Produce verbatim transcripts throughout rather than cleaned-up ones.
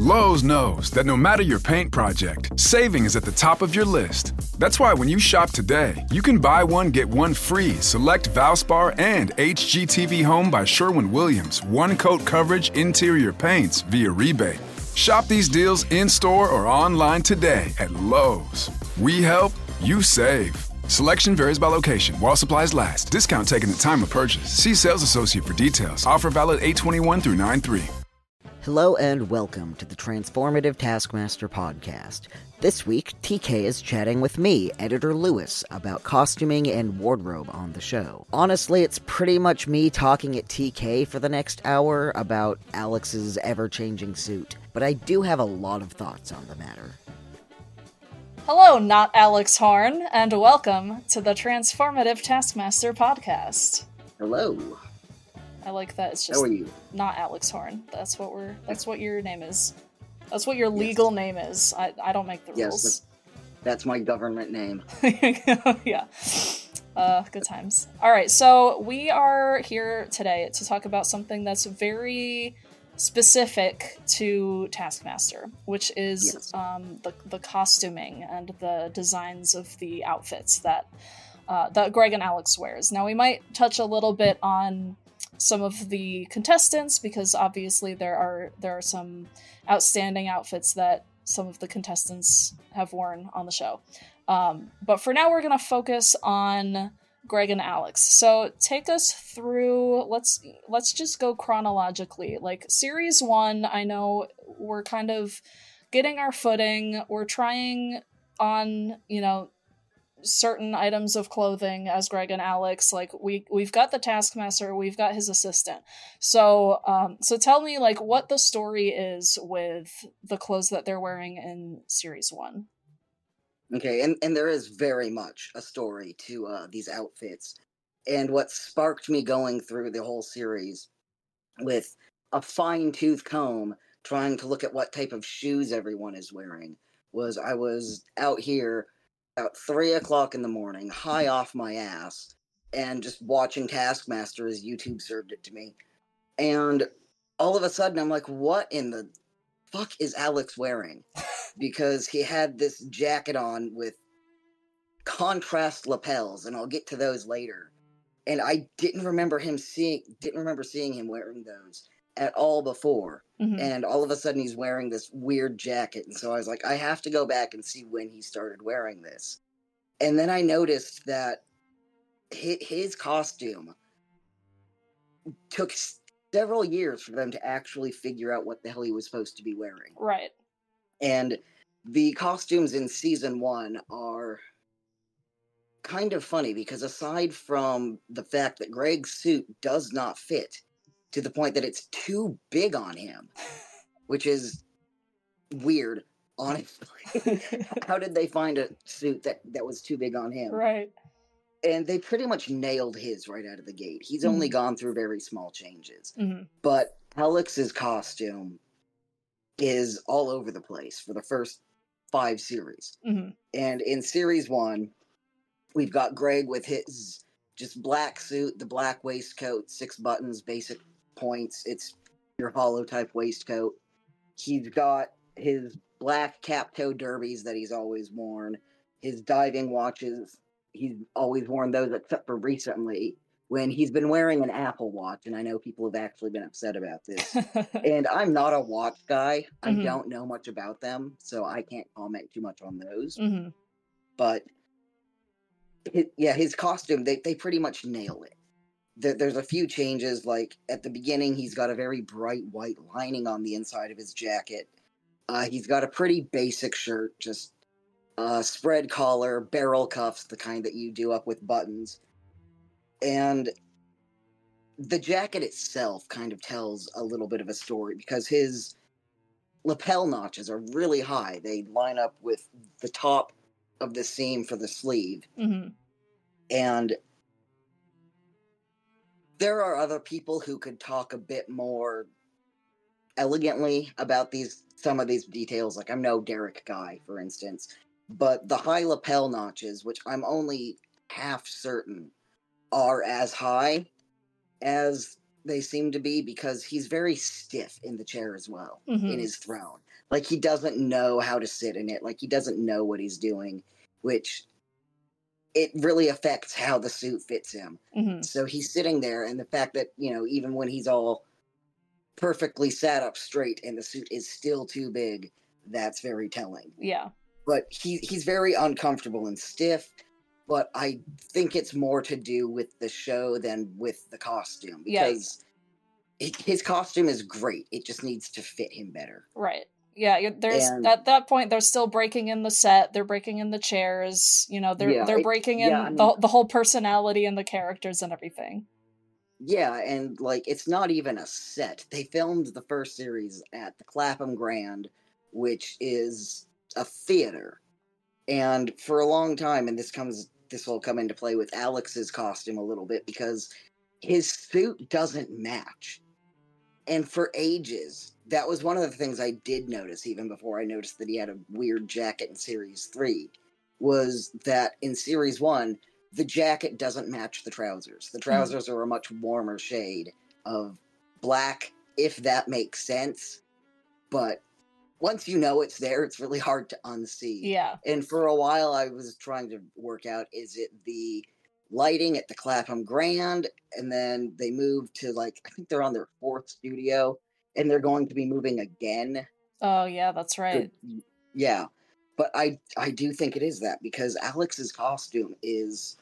Lowe's knows that no matter your paint project, saving is at the top of your list. That's why when you shop today, you can buy one, get one free select Valspar and H G T V Home by Sherwin-Williams one-coat coverage interior paints via rebate. Shop these deals in-store or online today at Lowe's. We help, you save. Selection varies by location. While supplies last. Discount taken at time of purchase. See sales associate for details. Offer valid eight twenty-one through nine three. Hello and welcome to the Transformative Taskmaster podcast. This week, T K is chatting with me, Editor Lewis, about costuming and wardrobe on the show. Honestly, it's pretty much me talking at T K for the next hour about Alex's ever-changing suit, but I do have a lot of thoughts on the matter. Hello, not Alex Horn, and welcome to the Transformative Taskmaster podcast. Hello. I like that. It's just How are you? Not Alex Horn. That's what we're. That's what your name is. That's what your legal yes. name is. I, I don't make the yes, rules. That's my government name. Yeah. Uh, good times. All right, so we are here today to talk about something that's very specific to Taskmaster, which is yes. um, the the costuming and the designs of the outfits that uh, that Greg and Alex wears. Now, we might touch a little bit on some of the contestants, because obviously there are there are some outstanding outfits that some of the contestants have worn on the show. Um, but for now, we're going to focus on Greg and Alex. So take us through, let's let's just go chronologically. Like, series one, I know we're kind of getting our footing. We're trying on, you know, certain items of clothing as Greg and Alex. Like, we we've got the Taskmaster, we've got his assistant. So um so tell me, like, what the story is with the clothes that they're wearing in series one. Okay, and, and there is very much a story to uh, these outfits. And what sparked me going through the whole series with a fine-tooth comb trying to look at what type of shoes everyone is wearing was I was out here about three o'clock in the morning, high off my ass, and just watching Taskmaster as YouTube served it to me. And all of a sudden, I'm like, what in the fuck is Alex wearing? Because he had this jacket on with contrast lapels, and I'll get to those later. And I didn't remember him seeing, didn't remember seeing him wearing those at all before. Mm-hmm. And all of a sudden he's wearing this weird jacket. And so I was like, I have to go back and see when he started wearing this. And then I noticed that his costume took several years for them to actually figure out what the hell he was supposed to be wearing. Right. And the costumes in season one are kind of funny because aside from the fact that Greg's suit does not fit to the point that it's too big on him, which is weird, honestly. How did they find a suit that, that was too big on him? Right. And they pretty much nailed his right out of the gate. He's Mm-hmm. only gone through very small changes. Mm-hmm. But Alex's costume is all over the place for the first five series. Mm-hmm. And in series one, we've got Greg with his just black suit, the black waistcoat, six buttons, basic points. It's your hollow type waistcoat. He's got his black cap-toe derbies that he's always worn, his diving watches. He's always worn those except for recently when he's been wearing an Apple Watch, and I know people have actually been upset about this. And I'm not a watch guy. I Mm-hmm. don't know much about them, so I can't comment too much on those. Mm-hmm. But, it, yeah, his costume, they, they pretty much nail it. There, there's a few changes, like at the beginning, he's got a very bright white lining on the inside of his jacket. Uh, he's got a pretty basic shirt, just uh, spread collar, barrel cuffs, the kind that you do up with buttons. And the jacket itself kind of tells a little bit of a story because his lapel notches are really high. They line up with the top of the seam for the sleeve. Mm-hmm. And there are other people who could talk a bit more elegantly about these some of these details. Like, I'm no Derek guy, for instance. But the high lapel notches, which I'm only half certain are as high as they seem to be, because he's very stiff in the chair as well, Mm-hmm. in his throne. Like, he doesn't know how to sit in it. Like, he doesn't know what he's doing, which it really affects how the suit fits him. Mm-hmm. So he's sitting there, and the fact that, you know, even when he's all perfectly sat up straight and the suit is still too big, that's very telling. Yeah. But he he's very uncomfortable and stiff, but I think it's more to do with the show than with the costume, because yeah. his costume is great. It just needs to fit him better. Right. Yeah, there's and, at that point they're still breaking in the set, they're breaking in the chairs, you know, they're yeah, they're breaking it, in yeah, I mean, the the whole personality and the characters and everything. Yeah, and like it's not even a set. They filmed the first series at the Clapham Grand, which is a theater. And for a long time, and this comes this will come into play with Alex's costume a little bit, because his suit doesn't match. And for ages, that was one of the things I did notice, even before I noticed that he had a weird jacket in Series three, was that in Series one, the jacket doesn't match the trousers. The trousers mm. are a much warmer shade of black, if that makes sense. But once you know it's there, it's really hard to unsee. Yeah. And for a while, I was trying to work out, is it the lighting at the Clapham Grand, and then they moved to, like, I think they're on their fourth studio, and they're going to be moving again. Oh, yeah, that's right. To, yeah. But I, I do think it is that, because Alex's costume is...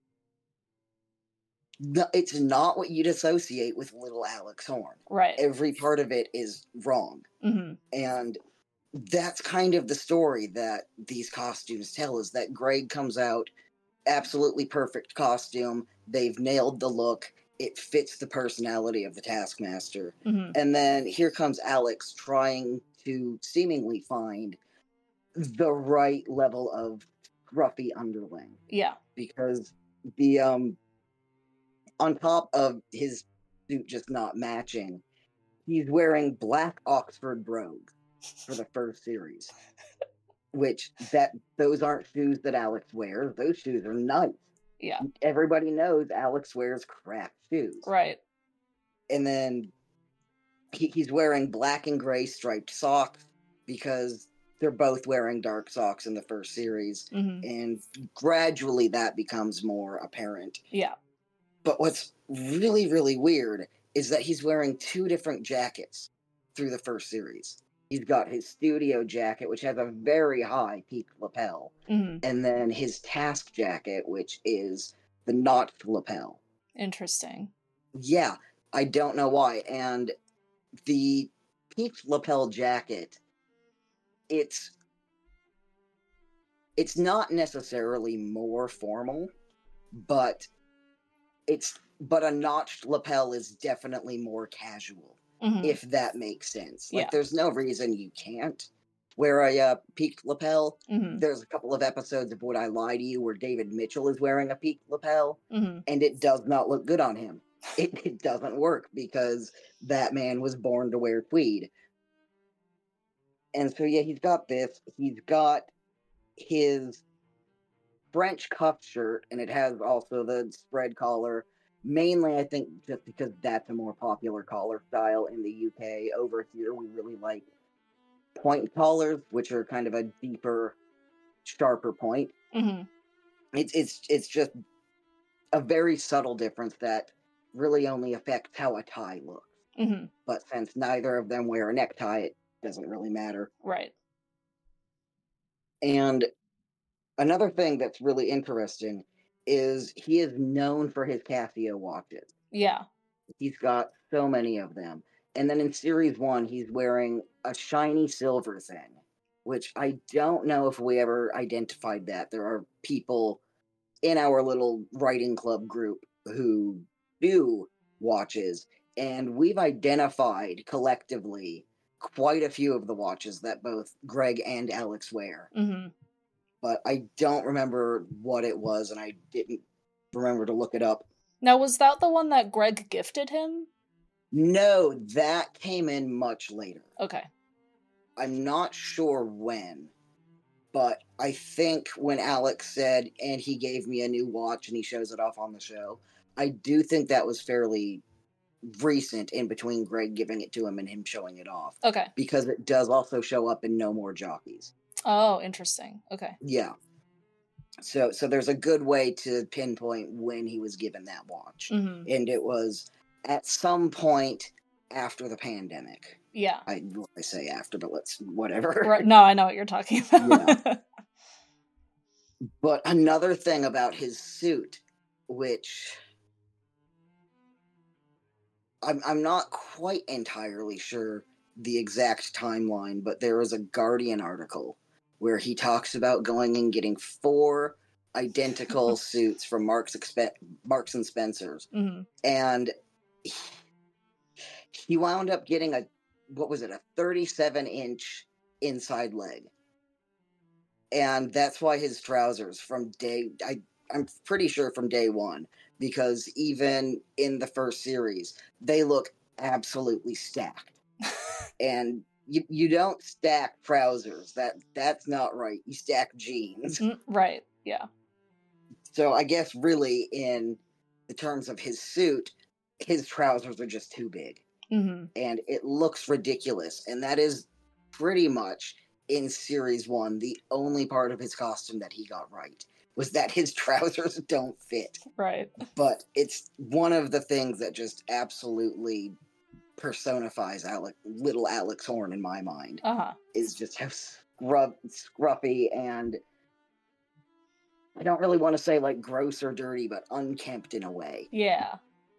No, it's not what you'd associate with little Alex Horne. Right. Every part of it is wrong. Mm-hmm. And that's kind of the story that these costumes tell, is that Greg comes out, absolutely perfect costume, they've nailed the look, it fits the personality of the Taskmaster. Mm-hmm. And then here comes Alex trying to seemingly find the right level of scruffy underling. Yeah. Because the, um... on top of his suit just not matching, he's wearing black Oxford brogues for the first series. Which, that those aren't shoes that Alex wears. Those shoes are nice. Yeah. Everybody knows Alex wears crap shoes. Right. And then he, he's wearing black and gray striped socks, because they're both wearing dark socks in the first series. Mm-hmm. And gradually that becomes more apparent. Yeah. But what's really, really weird is that he's wearing two different jackets through the first series. He's got his studio jacket, which has a very high peak lapel, mm-hmm. and then his task jacket, which is the notched lapel. Interesting. Yeah, I don't know why. And the peak lapel jacket, it's it's not necessarily more formal, but it's but a notched lapel is definitely more casual. Mm-hmm. If that makes sense. Like, yeah. There's no reason you can't wear a uh, peaked lapel. Mm-hmm. There's a couple of episodes of Would I Lie to You where David Mitchell is wearing a peaked lapel, mm-hmm. and it does not look good on him. It, it doesn't work, because that man was born to wear tweed. And so, yeah, he's got this. He's got his French cuff shirt, and it has also the spread collar. Mainly, I think, just because that's a more popular collar style in the U K. Over here, we really like point collars, which are kind of a deeper, sharper point. Mm-hmm. It's it's it's just a very subtle difference that really only affects how a tie looks. Mm-hmm. But since neither of them wear a necktie, it doesn't really matter. Right. And another thing that's really interesting is he is known for his Casio watches. Yeah. He's got so many of them. And then in Series one, he's wearing a shiny silver thing, which I don't know if we ever identified that. There are people in our little writing club group who do watches, and we've identified collectively quite a few of the watches that both Greg and Alex wear. Mm-hmm. But I don't remember what it was, and I didn't remember to look it up. Now, was that the one that Greg gifted him? No, that came in much later. Okay. I'm not sure when, but I think when Alex said, and he gave me a new watch, and he shows it off on the show, I do think that was fairly recent in between Greg giving it to him and him showing it off. Okay. Because it does also show up in No More Jockeys. Oh, interesting. Okay. Yeah. So so there's a good way to pinpoint when he was given that watch. Mm-hmm. And it was at some point after the pandemic. Yeah. I, well, I say after, but let's, whatever. Right. No, I know what you're talking about. Yeah. But another thing about his suit, which I'm, I'm not quite entirely sure the exact timeline, but there was a Guardian article where he talks about going and getting four identical suits from Marks, Expe- Marks and Spencer's. Mm-hmm. And he, he wound up getting a, what was it, a thirty-seven inch inside leg. And that's why his trousers from day, I, I'm pretty sure from day one, because even in the first series, they look absolutely stacked. And you you don't stack trousers. That that's not right. You stack jeans. Mm, right, yeah. So I guess really in the terms of his suit, his trousers are just too big. Mm-hmm. And it looks ridiculous. And that is pretty much, in Series one, the only part of his costume that he got right, was that his trousers don't fit. Right. But it's one of the things that just absolutely personifies Alec, little Alex Horne in my mind. Uh-huh. Is just how scrub, scruffy and, I don't really want to say like gross or dirty, but unkempt in a way. Yeah.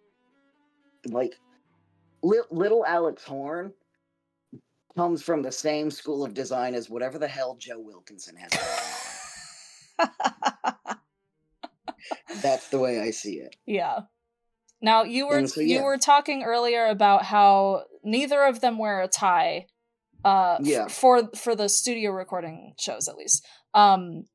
Like, li- little Alex Horne comes from the same school of design as whatever the hell Joe Wilkinson has going on. That's the way I see it. Yeah. Now, you were so, yeah. you were talking earlier about how neither of them wear a tie, uh, yeah. f- for for the studio recording shows, at least. Um,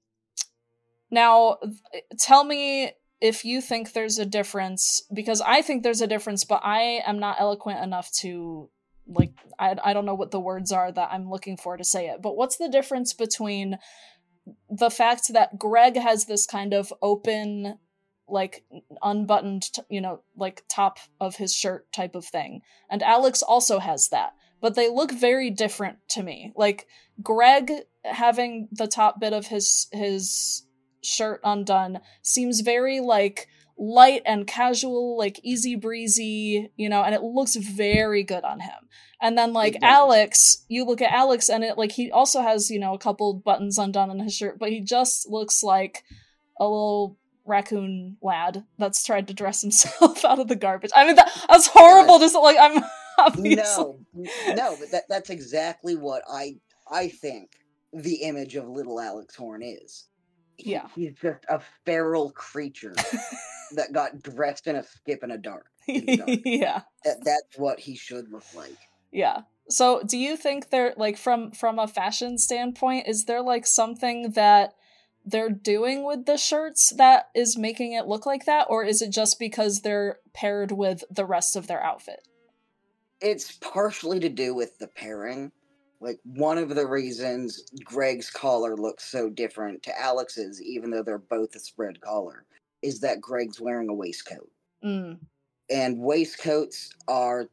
now, tell me if you think there's a difference, because I think there's a difference, but I am not eloquent enough to, like, I I don't know what the words are that I'm looking for to say it. But what's the difference between the fact that Greg has this kind of open, like, unbuttoned, you know, like, top of his shirt type of thing, and Alex also has that, but they look very different to me. Like, Greg having the top bit of his his shirt undone seems very, like, light and casual, like, easy breezy, you know, and it looks very good on him. And then, like, Alex, you look at Alex and it, like, he also has, you know, a couple buttons undone on his shirt, but he just looks like a little raccoon lad that's tried to dress himself out of the garbage. I mean, that, that's horrible. Just like, I'm obviously... no, no, but that that's exactly what I I think the image of little Alex Horne is. Yeah, he's just a feral creature that got dressed in a skip in a dart. In the dark. Yeah, that, that's what he should look like. Yeah. So, do you think there, like, from from a fashion standpoint, is there like something that they're doing with the shirts that is making it look like that, or is it just because they're paired with the rest of their outfit? It's partially to do with the pairing. Like, one of the reasons Greg's collar looks so different to Alex's, even though they're both a spread collar, is that Greg's wearing a waistcoat. Mm. And waistcoats are,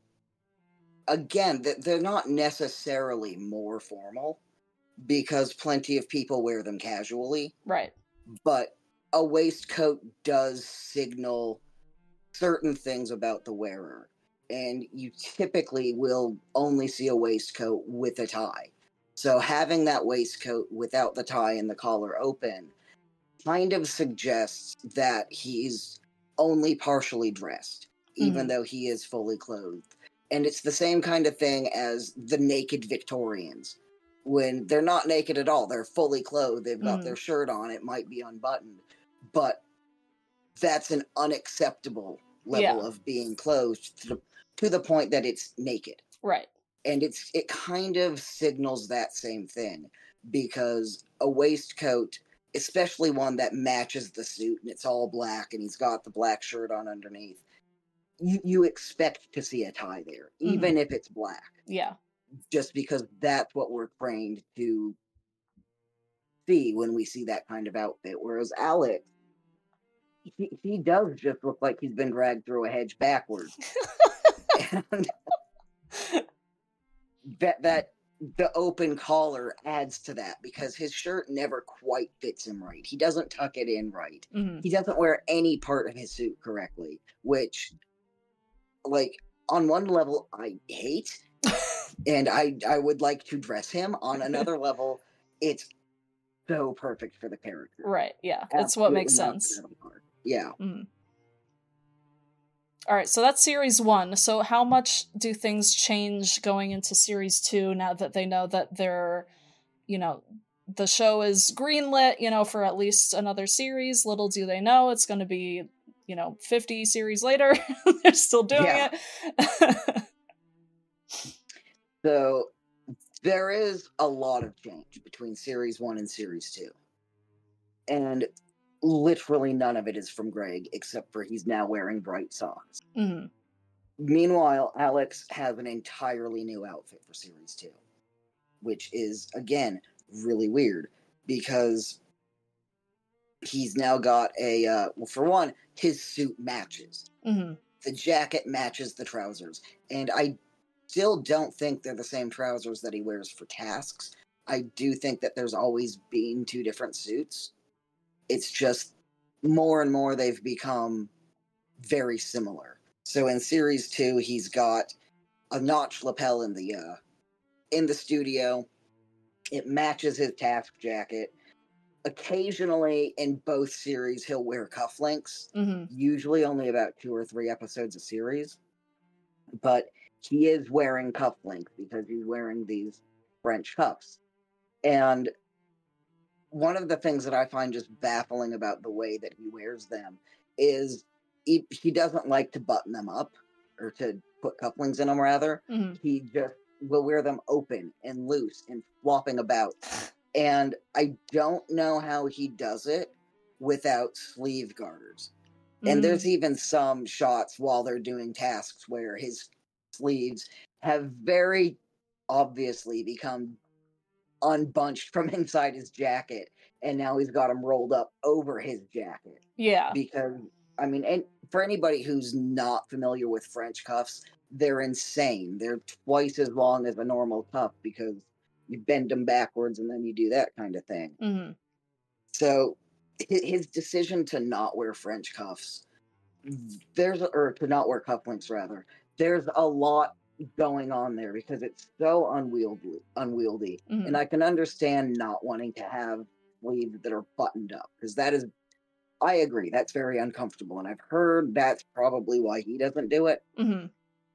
again, they're not necessarily more formal, because plenty of people wear them casually. Right. But a waistcoat does signal certain things about the wearer. And you typically will only see a waistcoat with a tie. So having that waistcoat without the tie and the collar open kind of suggests that he's only partially dressed, even mm-hmm. though he is fully clothed. And it's the same kind of thing as the naked Victorians. When they're not naked at all, they're fully clothed, they've got mm. their shirt on, it might be unbuttoned. But that's an unacceptable level yeah. of being clothed to the, to the point that it's naked. Right. And it's it kind of signals that same thing, because a waistcoat, especially one that matches the suit and it's all black and he's got the black shirt on underneath, you, you expect to see a tie there, mm-hmm. even if it's black. Yeah. Just because that's what we're trained to see when we see that kind of outfit. Whereas Alex, he, he does just look like he's been dragged through a hedge backwards. And that that the open collar adds to that because his shirt never quite fits him right. He doesn't tuck it in right. Mm-hmm. He doesn't wear any part of his suit correctly, which, like, on one level, I hate, and I I would like to dress him. On another level, it's so perfect for the character. Right, yeah. It's what makes Absolutely sense. not hard. Yeah. Mm. All right, so that's series one. So how much do things change going into series two now that they know that they're, you know, the show is greenlit, you know, for at least another series? Little do they know it's going to be, you know, fifty series later. They're still doing Yeah. it. So there is a lot of change between series one and series two. And literally none of it is from Greg, except for he's now wearing bright socks. Mm-hmm. Meanwhile, Alex has an entirely new outfit for series two, which is, again, really weird because he's now got a, uh, well, for one, his suit matches. Mm-hmm. The jacket matches the trousers. And I still don't think they're the same trousers that he wears for tasks. I do think that there's always been two different suits. It's just more and more they've become very similar. So in series two, he's got a notch lapel in the uh, in the studio. It matches his task jacket. Occasionally, in both series, he'll wear cufflinks. Mm-hmm. Usually, only about two or three episodes a series. But he is wearing cufflinks because he's wearing these French cuffs. And one of the things that I find just baffling about the way that he wears them is he, he doesn't like to button them up, or to put cufflinks in them, rather. Mm-hmm. He just will wear them open and loose and flopping about. And I don't know how he does it without sleeve garters. Mm-hmm. And there's even some shots while they're doing tasks where his sleeves have very obviously become unbunched from inside his jacket, and now he's got them rolled up over his jacket. Yeah. Because, I mean, and for anybody who's not familiar with French cuffs, they're insane. They're twice as long as a normal cuff because you bend them backwards and then you do that kind of thing. Mm-hmm. So his decision to not wear French cuffs, there's, or to not wear cufflinks rather, there's a lot going on there because it's so unwieldy, unwieldy. Mm-hmm. And I can understand not wanting to have sleeves that are buttoned up because that is, I agree, that's very uncomfortable, and I've heard that's probably why he doesn't do it. Mm-hmm.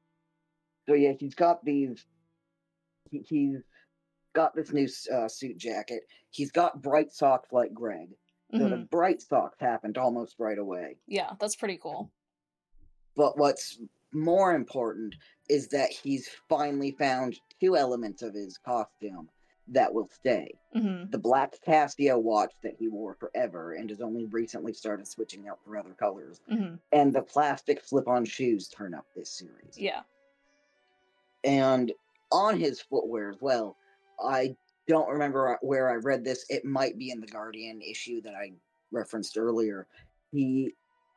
So yeah, he's got these. He, he's got this new uh, suit jacket. He's got bright socks like Greg. So Mm-hmm. the bright socks happened almost right away. Yeah, that's pretty cool. But what's more important is that he's finally found two elements of his costume that will stay. Mm-hmm. The black Casio watch that he wore forever and has only recently started switching out for other colors. Mm-hmm. And the plastic slip-on shoes turn up this series. Yeah. And on his footwear as well, I don't remember where I read this. It might be in the Guardian issue that I referenced earlier. He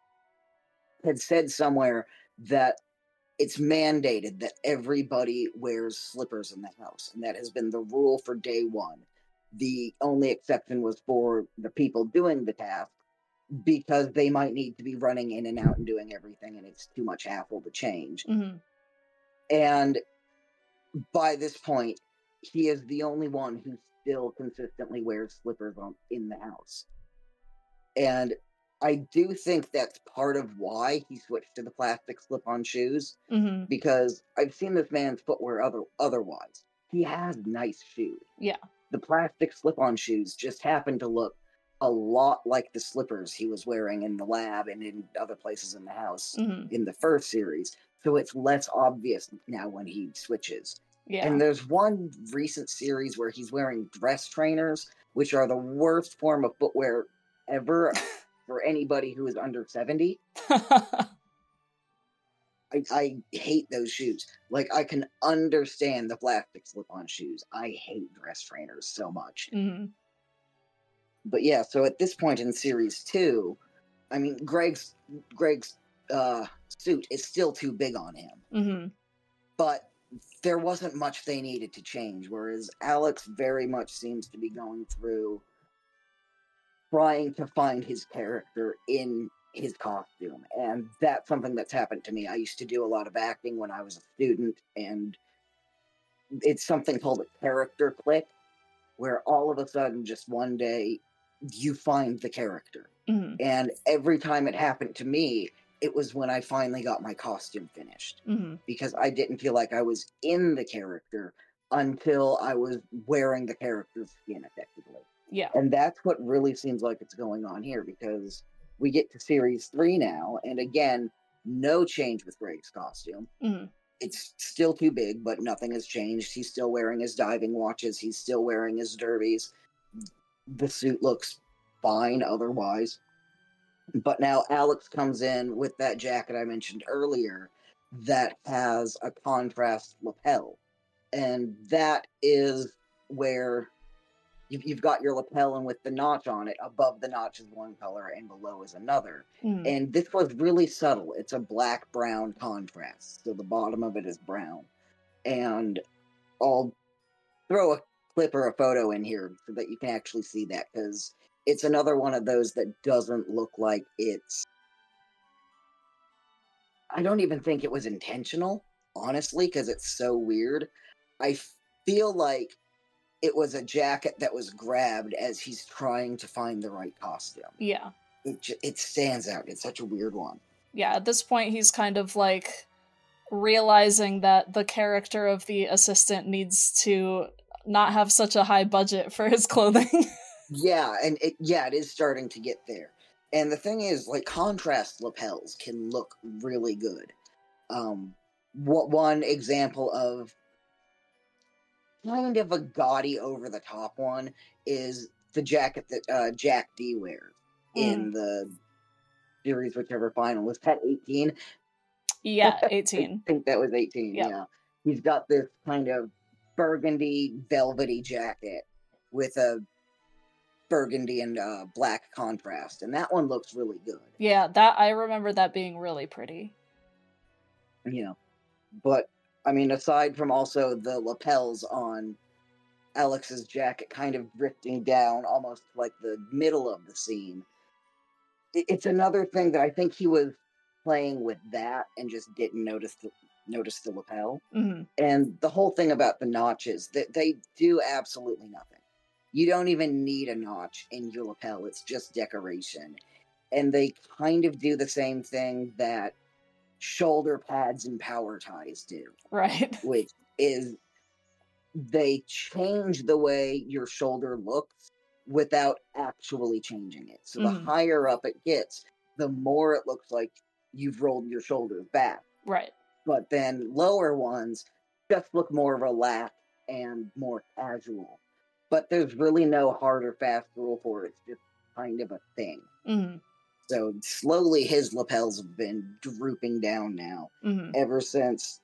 had said somewhere that it's mandated that everybody wears slippers in the house, and that has been the rule for day one. The only exception was for the people doing the task, because they might need to be running in and out and doing everything, and it's too much hassle to change. Mm-hmm. And by this point, he is the only one who still consistently wears slippers on, in the house. And I do think that's part of why he switched to the plastic slip-on shoes, Mm-hmm. because I've seen this man's footwear other otherwise. He has nice shoes. Yeah. The plastic slip-on shoes just happen to look a lot like the slippers he was wearing in the lab and in other places in the house Mm-hmm. in the first series. So it's less obvious now when he switches. Yeah. And there's one recent series where he's wearing dress trainers, which are the worst form of footwear ever for anybody who is under seventy. I, I hate those shoes. Like, I can understand the plastic slip-on shoes. I hate dress trainers so much. Mm-hmm. But yeah, so at this point in series two, I mean, Greg's Greg's uh, suit is still too big on him. Mm-hmm. But there wasn't much they needed to change, whereas Alex very much seems to be going through trying to find his character in his costume. And that's something that's happened to me. I used to do a lot of acting when I was a student, and it's something called a character click, where all of a sudden, just one day, you find the character. Mm-hmm. And every time it happened to me, it was when I finally got my costume finished. Mm-hmm. Because I didn't feel like I was in the character until I was wearing the character's skin, effectively. Yeah. And that's what really seems like it's going on here, because we get to series three now, and again, no change with Greg's costume. Mm-hmm. It's still too big, but nothing has changed. He's still wearing his diving watches. He's still wearing his derbies. The suit looks fine otherwise. But now Alex comes in with that jacket I mentioned earlier that has a contrast lapel. And that is where you've, you've got your lapel, and with the notch on it, above the notch is one color and below is another. Mm. And this was really subtle. It's a black-brown contrast. So the bottom of it is brown. And I'll throw a clip or a photo in here so that you can actually see that, because it's another one of those that doesn't look like it's... I don't even think it was intentional, honestly, because it's so weird. I feel like it was a jacket that was grabbed as he's trying to find the right costume. Yeah. It, it stands out. It's such a weird one. Yeah, at this point, he's kind of like realizing that the character of the assistant needs to not have such a high budget for his clothing. Yeah, and it yeah, it is starting to get there. And the thing is, like, contrast lapels can look really good. Um, what one example of kind of a gaudy over-the-top one is the jacket that uh, Jack D wears mm. in the series, whichever final. Was that eighteen? Yeah, eighteen. I think that was eighteen, yep. Yeah. He's got this kind of burgundy, velvety jacket with a burgundy and uh, black contrast, and that one looks really good. Yeah, that I remember that being really pretty. Yeah, but I mean, aside from also the lapels on Alex's jacket kind of drifting down almost like the middle of the seam, it's another thing that I think he was playing with that and just didn't notice the notice the lapel. Mm-hmm. And the whole thing about the notches, that they do absolutely nothing. You don't even need a notch in your lapel. It's just decoration. And they kind of do the same thing that shoulder pads and power ties do. Right. Which is they change the way your shoulder looks without actually changing it. So mm-hmm. the higher up it gets, the more it looks like you've rolled your shoulders back. Right. But then lower ones just look more relaxed and more casual. But there's really no hard or fast rule for it. It's just kind of a thing. Mm-hmm. So slowly his lapels have been drooping down now, mm-hmm. ever since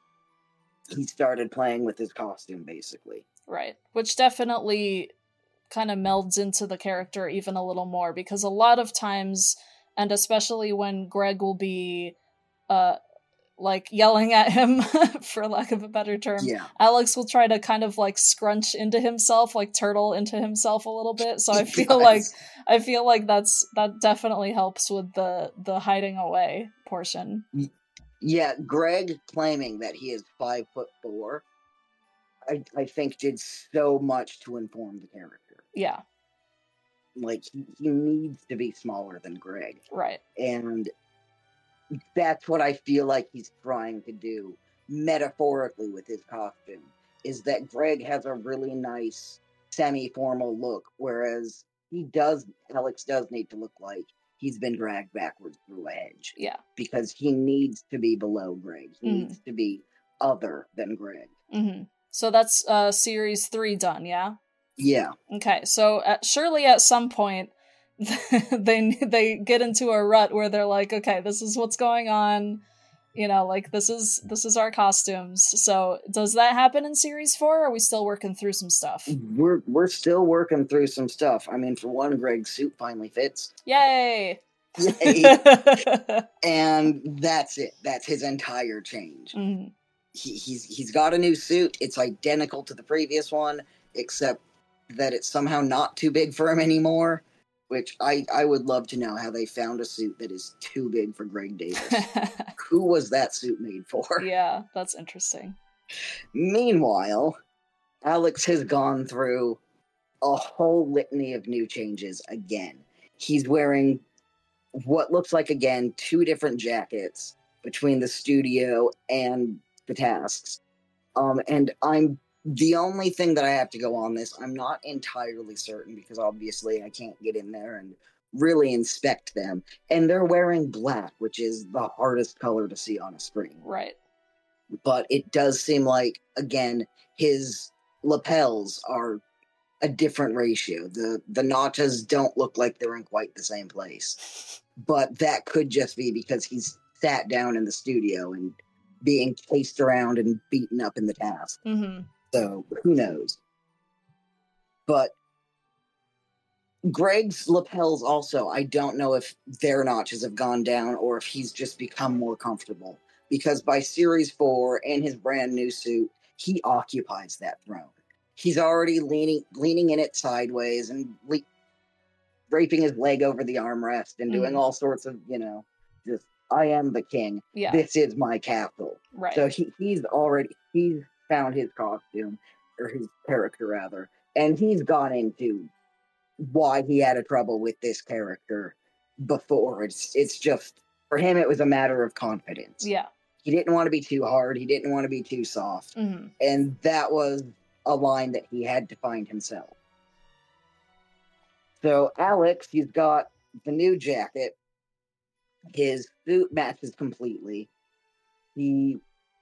he started playing with his costume, basically. Right. Which definitely kind of melds into the character even a little more, because a lot of times, and especially when Greg will be uh like yelling at him for lack of a better term, yeah. Alex will try to kind of like scrunch into himself, like turtle into himself a little bit. So I He feel does. like I feel like that's that definitely helps with the the hiding away portion. Yeah, Greg claiming that he is five foot four, I, I think did so much to inform the character. Yeah. Like, he, he needs to be smaller than Greg. Right. And that's what I feel like he's trying to do metaphorically with his costume, is that Greg has a really nice semi-formal look, whereas he does, Alex does need to look like he's been dragged backwards through a hedge. Yeah. Because he needs to be below Greg. He mm. needs to be other than Greg. Mm-hmm. So that's uh, series three done, yeah? Yeah. Okay, so at, surely at some point they they get into a rut where they're like, okay, this is what's going on, you know, like this is this is our costumes. So does that happen in series four, or are we still working through some stuff? We're we're still working through some stuff. I mean, for one, Greg's suit finally fits. Yay! Yay. And that's it. That's his entire change. Mm-hmm. He, he's he's got a new suit. It's identical to the previous one, except that it's somehow not too big for him anymore. Which I, I would love to know how they found a suit that is too big for Greg Davis. Who was that suit made for? Yeah, that's interesting. Meanwhile, Alex has gone through a whole litany of new changes again. He's wearing what looks like, again, two different jackets between the studio and the tasks. Um, and I'm the only thing that I have to go on this, I'm not entirely certain because obviously I can't get in there and really inspect them. And they're wearing black, which is the hardest color to see on a screen. Right. But it does seem like, again, his lapels are a different ratio. The the notches don't look like they're in quite the same place. But that could just be because he's sat down in the studio and being chased around and beaten up in the task. Mm-hmm. So, who knows? But Greg's lapels also, I don't know if their notches have gone down or if he's just become more comfortable. Because by Series four and his brand new suit, he occupies that throne. He's already leaning leaning in it sideways and le- draping his leg over the armrest and doing Mm. all sorts of, you know, just, I am the king. Yeah. This is my castle. Right. So he, he's already, he's found his costume, or his character rather, and he's gone into why he had a trouble with this character before. It's it's just, for him, it was a matter of confidence. Yeah. He didn't want to be too hard. He didn't want to be too soft. Mm-hmm. And that was a line that he had to find himself. So Alex, he's got the new jacket. His suit matches completely. He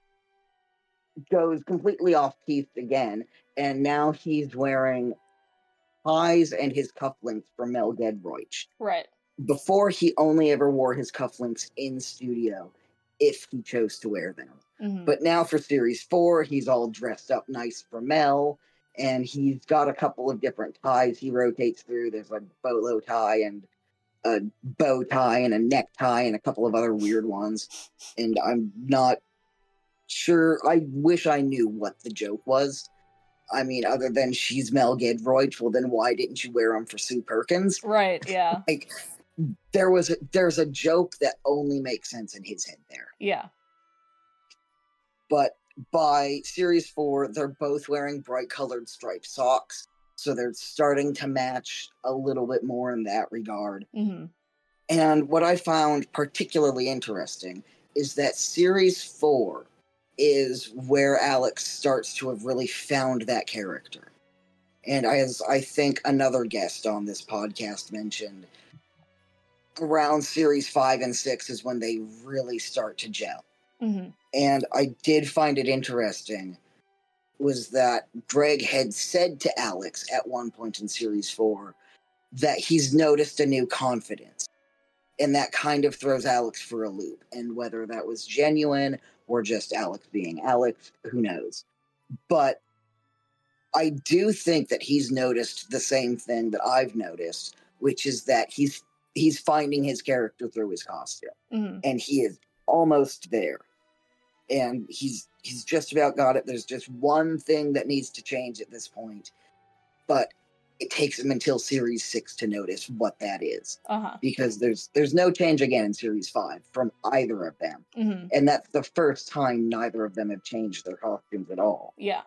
goes completely off piste again, and now he's wearing ties and his cufflinks from Mel Gedroych. Right. Before, he only ever wore his cufflinks in studio, if he chose to wear them. Mm-hmm. But now for Series four, he's all dressed up nice for Mel, and he's got a couple of different ties he rotates through. There's a bolo tie and a bow tie and a necktie and a couple of other weird ones. And I'm not sure. I wish I knew what the joke was. I mean, other than she's Mel Gedroych, well, then why didn't you wear them for Sue Perkins? Right, yeah. Like, there was a, there's a joke that only makes sense in his head there. Yeah. But by Series four, they're both wearing bright-colored striped socks, so they're starting to match a little bit more in that regard. Mm-hmm. And what I found particularly interesting is that Series four is where Alex starts to have really found that character. And as I think another guest on this podcast mentioned, around Series five and six is when they really start to gel. Mm-hmm. And I did find it interesting was that Greg had said to Alex at one point in Series four that he's noticed a new confidence. And that kind of throws Alex for a loop. And whether that was genuine or just Alex being Alex, who knows? But I do think that he's noticed the same thing that I've noticed, which is that he's he's finding his character through his costume. Mm-hmm. And he is almost there. And he's he's just about got it. There's just one thing that needs to change at this point. But it takes him until Series six to notice what that is. Uh-huh. Because there's there's no change again in Series five from either of them. Mm-hmm. And that's the first time neither of them have changed their costumes at all. Yeah.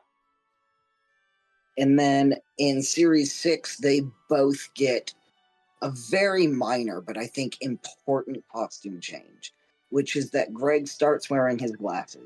And then in Series six, they both get a very minor, but I think important costume change, which is that Greg starts wearing his glasses.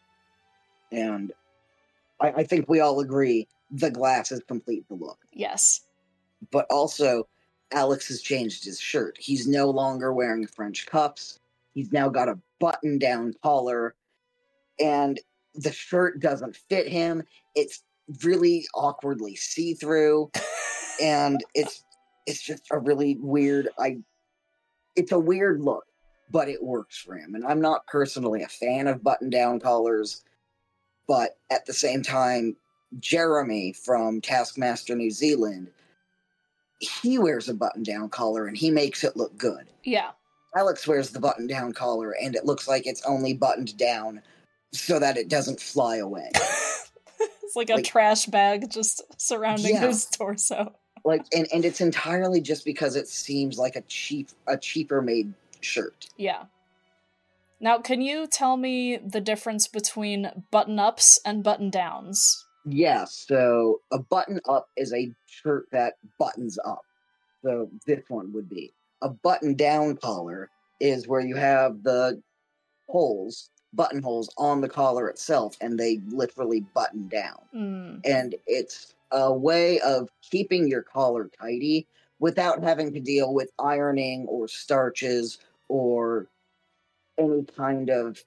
And I, I think we all agree the glasses complete the look. Yes. But also, Alex has changed his shirt. He's no longer wearing French cuffs. He's now got a button-down collar. And the shirt doesn't fit him. It's really awkwardly see-through. And it's it's just a really weird... I. It's a weird look, but it works for him. And I'm not personally a fan of button-down collars, but at the same time, Jeremy from Taskmaster New Zealand, he wears a button-down collar and he makes it look good. Yeah. Alex wears the button-down collar, and it looks like it's only buttoned down so that it doesn't fly away. It's like a like, trash bag just surrounding yeah. his torso. Like, and, and it's entirely just because it seems like a cheap, a cheaper made shirt. Yeah. Now, can you tell me the difference between button-ups and button-downs? Yeah, so a button-up is a shirt that buttons up. So this one would be. A button-down collar is where you have the holes, buttonholes on the collar itself, and they literally button down. Mm. And it's a way of keeping your collar tidy without having to deal with ironing or starches or any kind of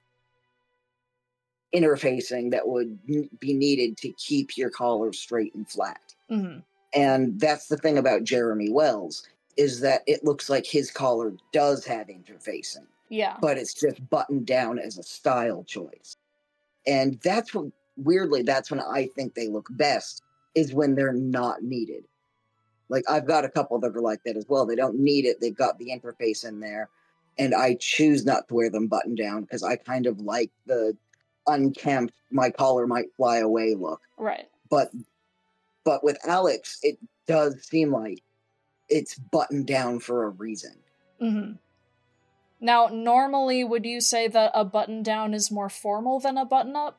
interfacing that would be needed to keep your collar straight and flat. Mm-hmm. And that's the thing about Jeremy Wells, is that it looks like his collar does have interfacing. Yeah. But it's just buttoned down as a style choice. And that's what, weirdly, that's when I think they look best, is when they're not needed. Like, I've got a couple that are like that as well. They don't need it. They've got the interface in there. And I choose not to wear them buttoned down because I kind of like the unkempt, my collar might fly away look. Right. But, but with Alex, it does seem like it's buttoned down for a reason. Mm-hmm. Now, normally, would you say that a button-down is more formal than a button-up?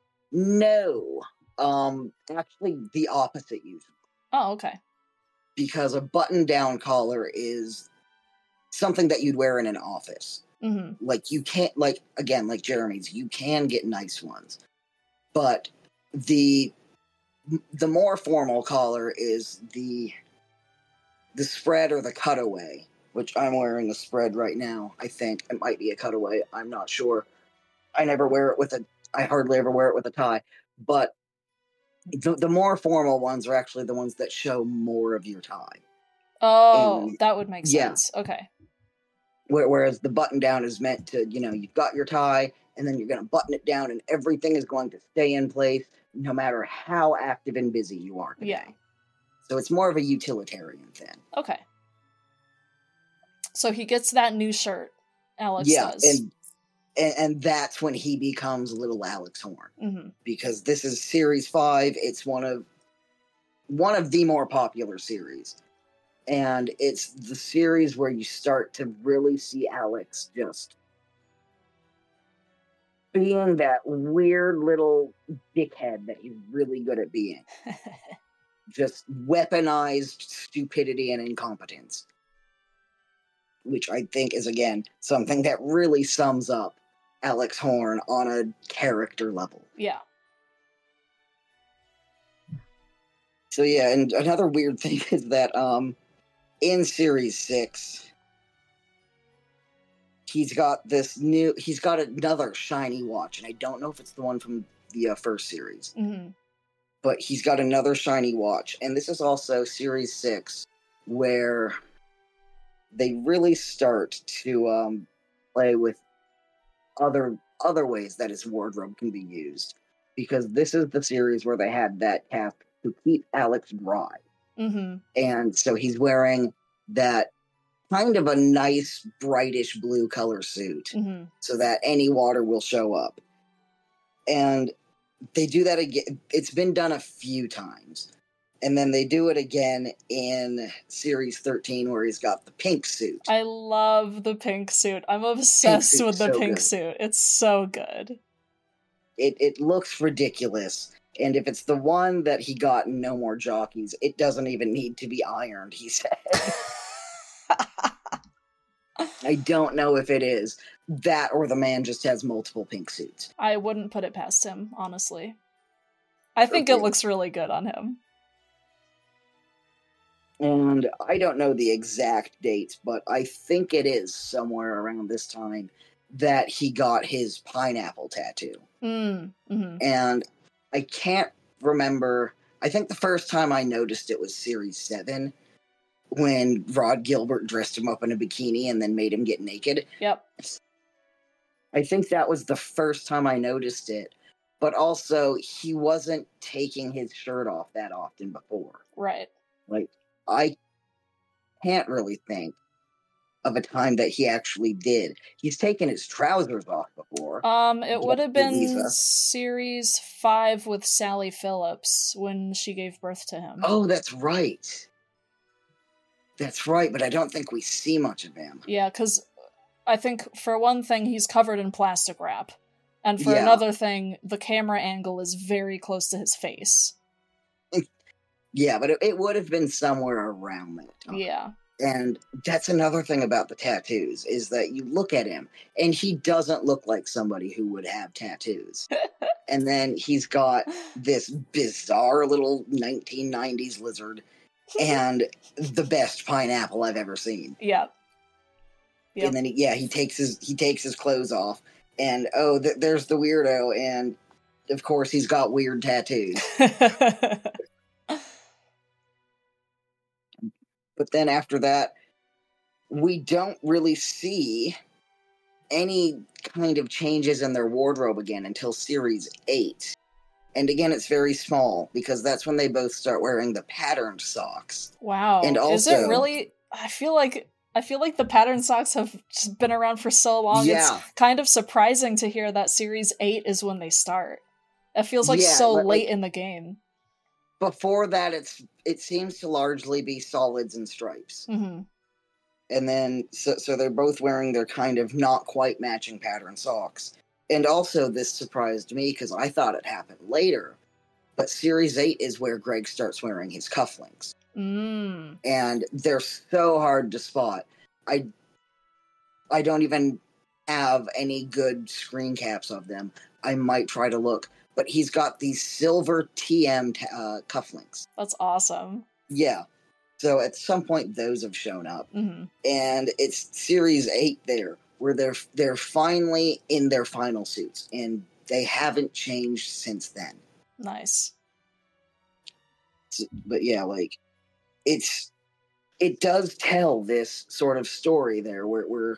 No. Um, actually, the opposite usually. Oh, okay. Because a button-down collar is something that you'd wear in an office. Mm-hmm. Like, you can't, like, again, like Jeremy's, you can get nice ones. But the the more formal collar is the the spread or the cutaway, which I'm wearing a spread right now. I think it might be a cutaway. I'm not sure. I never wear it with a, I hardly ever wear it with a tie. But the, the more formal ones are actually the ones that show more of your tie. Oh, and, that would make yeah. sense. Okay. Whereas the button down is meant to, you know, you've got your tie and then you're going to button it down and everything is going to stay in place no matter how active and busy you are today. Yeah. So it's more of a utilitarian thing. Okay. So he gets that new shirt, Alex yeah, does. And, and and that's when he becomes little Alex Horne. Mm-hmm. Because this is series five. It's one of one of the more popular series. And it's the series where you start to really see Alex just being that weird little dickhead that he's really good at being. Just weaponized stupidity and incompetence. Which I think is, again, something that really sums up Alex Horne on a character level. Yeah. So yeah, and another weird thing is that um, in Series six, he's got this new, he's got another shiny watch, and I don't know if it's the one from the uh, first series. Mm-hmm. But he's got another shiny watch, and this is also Series six, where they really start to um, play with other other ways that his wardrobe can be used. Because this is the series where they had that cap to keep Alex dry. Mm-hmm. And so he's wearing that kind of a nice, brightish blue color suit, Mm-hmm. so that any water will show up. And they do that again. It's been done a few times. And then they do it again in Series thirteen, where he's got the pink suit. I love the pink suit. I'm obsessed Pink with the so pink good. suit. It's so good. It it looks ridiculous. And if it's the one that he got in No More Jockeys, it doesn't even need to be ironed, he said. I don't know if it is. That or the man just has multiple pink suits. I wouldn't put it past him, honestly. I think Okay. it looks really good on him. And I don't know the exact dates, but I think it is somewhere around this time that he got his pineapple tattoo. Mm, mm-hmm. And I can't remember. I think the first time I noticed it was Series seven, when Rod Gilbert dressed him up in a bikini and then made him get naked. Yep. I think that was the first time I noticed it. But also, he wasn't taking his shirt off that often before. Right. Like, I can't really think of a time that he actually did. He's taken his trousers off before. Um, it would have been Lisa. series five with Sally Phillips when she gave birth to him. Oh, that's right. That's right, but I don't think we see much of him. Yeah, because I think, for one thing, he's covered in plastic wrap. And for Yeah. another thing, the camera angle is very close to his face. Yeah, but it, it would have been somewhere around that time. Yeah. And that's another thing about the tattoos, is that you look at him, and he doesn't look like somebody who would have tattoos. And then he's got this bizarre little nineteen nineties lizard, and the best pineapple I've ever seen. Yeah. Yep. And then, he, yeah, he takes his he takes his clothes off, and oh, th- there's the weirdo, and of course he's got weird tattoos. But then after that, we don't really see any kind of changes in their wardrobe again until series eight. And again, it's very small, because that's when they both start wearing the patterned socks. Wow. And Is also- it really? I feel like I feel like the pattern socks have just been around for so long. Yeah. It's kind of surprising to hear that series eight is when they start. It feels like Yeah, so but, late like- in the game. Before that, it's it seems to largely be solids and stripes. Hmm. And then, so, so they're both wearing their kind of not quite matching pattern socks. And also, this surprised me, because I thought it happened later. But Series eight is where Greg starts wearing his cufflinks. Mm. And they're so hard to spot. I, I don't even have any good screen caps of them. I might try to look. But he's got these silver T M t- uh, cufflinks. That's awesome. Yeah. So at some point, those have shown up. Hmm. And it's Series eight there, where they're they're finally in their final suits, and they haven't changed since then. Nice. So, but yeah, like it's it does tell this sort of story there, where where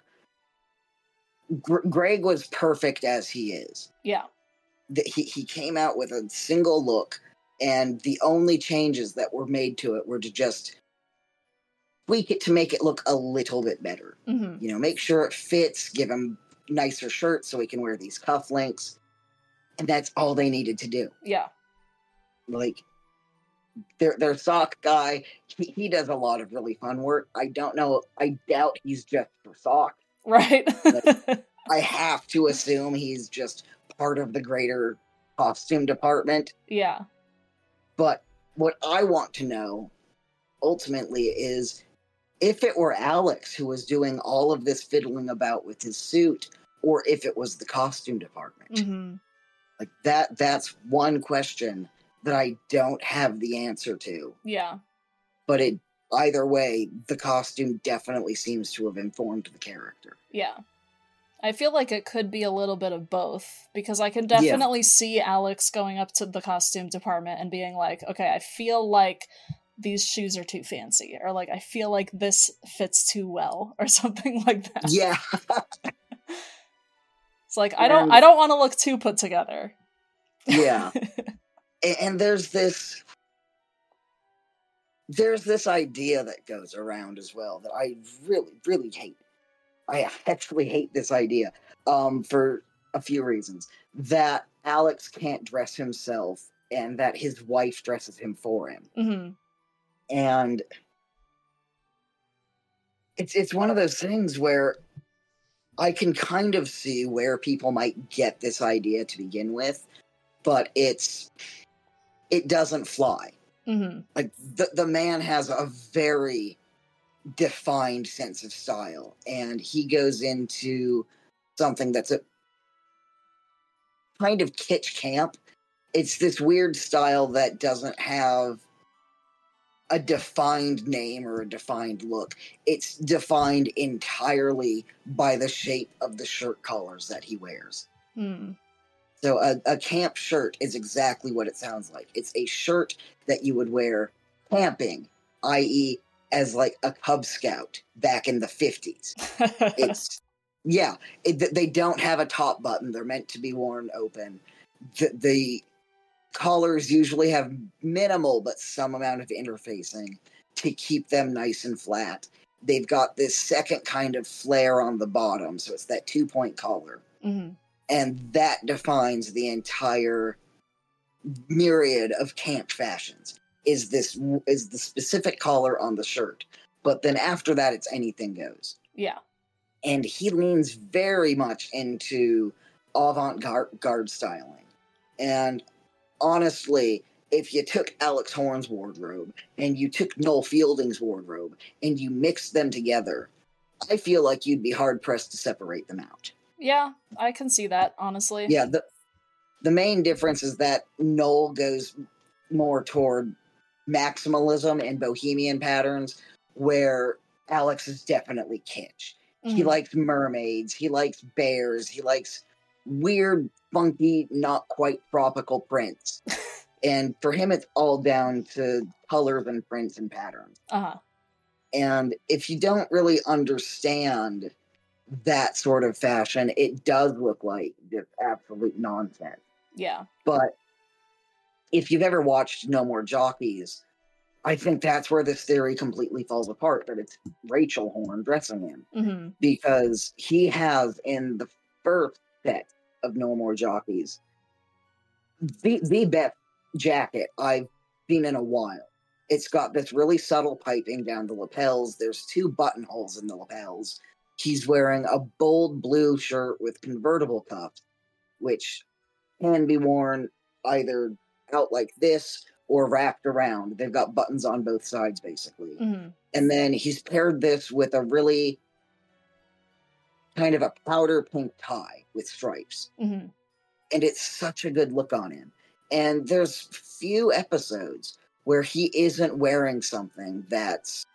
Gr- Greg was perfect as he is. Yeah. That he he came out with a single look, and the only changes that were made to it were to just tweak it to make it look a little bit better. Hmm. You know, make sure it fits, give him nicer shirts so he can wear these cufflinks. And that's all they needed to do. Yeah. Like, their their sock guy, he, he does a lot of really fun work. I don't know, I doubt he's just for socks. Right. I have to assume he's just part of the greater costume department. Yeah. But what I want to know, ultimately, is if it were Alex who was doing all of this fiddling about with his suit, or if it was the costume department. Hmm. Like, that that's one question that I don't have the answer to. Yeah. But it either way, the costume definitely seems to have informed the character. Yeah. I feel like it could be a little bit of both, because I can definitely see Alex going up to the costume department and being like, okay, I feel like these shoes are too fancy, or like, I feel like this fits too well, or something like that. Yeah. It's like, I don't, And- I don't want to look too put together. Yeah. and, and there's this there's this idea that goes around as well that I really, really hate. I actually hate this idea um, for a few reasons. That Alex can't dress himself, and that his wife dresses him for him. Hmm. And it's it's one of those things where I can kind of see where people might get this idea to begin with, but it's it doesn't fly. Hmm. Like, the the man has a very defined sense of style, and he goes into something that's a kind of kitsch camp. It's this weird style that doesn't have a defined name or a defined look. It's defined entirely by the shape of the shirt collars that he wears. Mm. So a, a camp shirt is exactly what it sounds like. It's a shirt that you would wear camping, that is as like a Cub Scout back in the fifties. It's, yeah, it, they don't have a top button. They're meant to be worn open. The, the collars usually have minimal but some amount of interfacing to keep them nice and flat. they've got this second kind of flare on the bottom, so it's that two-point collar. Mm-hmm. And that defines the entire myriad of camp fashions, is this is the specific collar on the shirt. But then after that, it's anything goes. Yeah. And he leans very much into avant-garde styling. And honestly, if you took Alex Horne's wardrobe and you took Noel Fielding's wardrobe and you mixed them together, I feel like you'd be hard-pressed to separate them out. Yeah, I can see that, honestly. Yeah, the the main difference is that Noel goes more toward maximalism and bohemian patterns, where Alex is definitely kitsch. Mm-hmm. He likes mermaids, he likes bears, he likes weird, funky, not quite tropical prints. And for him, it's all down to colors and prints and patterns. Uh-huh. And if you don't really understand that sort of fashion, it does look like just absolute nonsense. Yeah. But if you've ever watched No More Jockeys, I think that's where this theory completely falls apart, that it's Rachel Horne dressing him. Mm-hmm. Because he has, in the first set of No More Jockeys, the, the best jacket I've seen in a while. It's got this really subtle piping down the lapels. There's two buttonholes in the lapels. He's wearing a bold blue shirt with convertible cuffs, which can be worn either out like this or wrapped around. They've got buttons on both sides, basically. Mm-hmm. And then he's paired this with a really kind of a powder pink tie with stripes. Mm-hmm. And it's such a good look on him. And there's few episodes where he isn't wearing something that's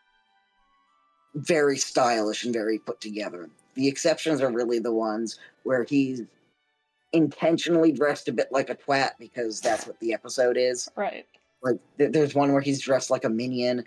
very stylish and very put together. The exceptions are really the ones where he's intentionally dressed a bit like a twat because that's what the episode is. Right. Like, th- there's one where he's dressed like a minion.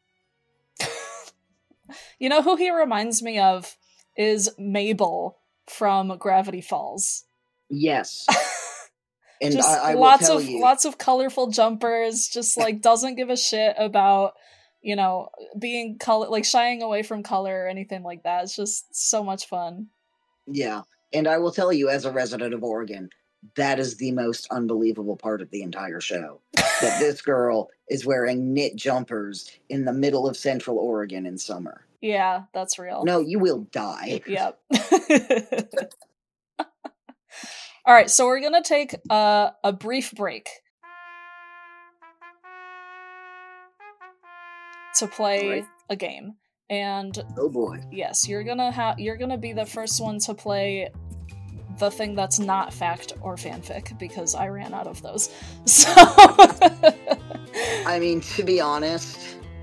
You know who he reminds me of is Mabel from Gravity Falls. Yes. And just I, I will lots tell of you, lots of colorful jumpers, just like doesn't give a shit about, you know, being color, like shying away from color or anything like that. It's just so much fun. Yeah. And I will tell you, as a resident of Oregon, that is the most unbelievable part of the entire show. That this girl is wearing knit jumpers in the middle of Central Oregon in summer. Yeah, that's real. No, you will die. Yep. All right, so we're going to take a, a brief break to play right. a game. And oh boy. Yes, you're going to have you're going to be the first one to play the thing that's not fact or fanfic, because I ran out of those. So I mean, to be honest,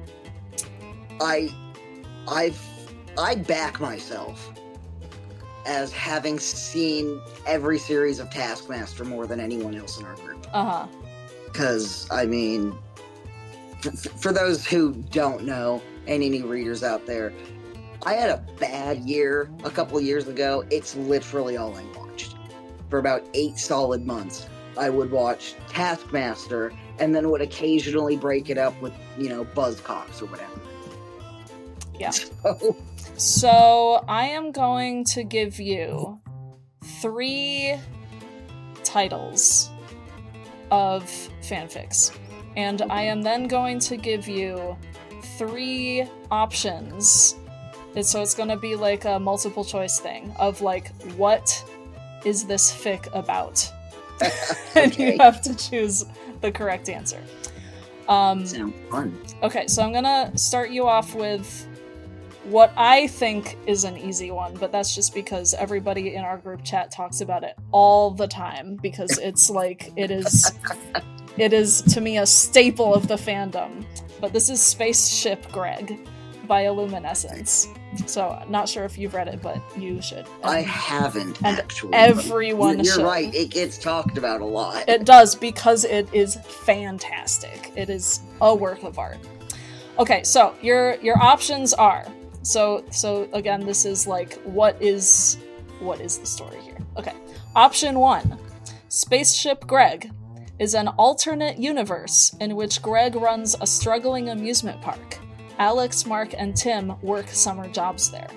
I I've I back myself as having seen every series of Taskmaster more than anyone else in our group. Uh-huh. Because, I mean, for, for those who don't know, and any readers out there, I had a bad year a couple of years ago. It's literally all I watched. For about eight solid months, I would watch Taskmaster, and then would occasionally break it up with, you know, Buzzcocks or whatever. Yeah. So... So, I am going to give you three titles of fanfics. And I am then going to give you three options. And so it's going to be like a multiple choice thing of like, what is this fic about? And Okay. you have to choose the correct answer. Um, Sounds fun. okay, so I'm going to start you off with what I think is an easy one, but that's just because everybody in our group chat talks about it all the time, because it's like, it is, it is to me a staple of the fandom. But this is Spaceship Greg by Illuminescence. So, not sure if you've read it, but you should. And, I haven't, and actually. everyone You're, you're should. right, it gets talked about a lot. It does, because it is fantastic. It is a work of art. Okay, so your your options are... So, so again, this is like, what is, what is the story here? Okay. Option one, Spaceship Greg is an alternate universe in which Greg runs a struggling amusement park. Alex, Mark, and Tim work summer jobs there.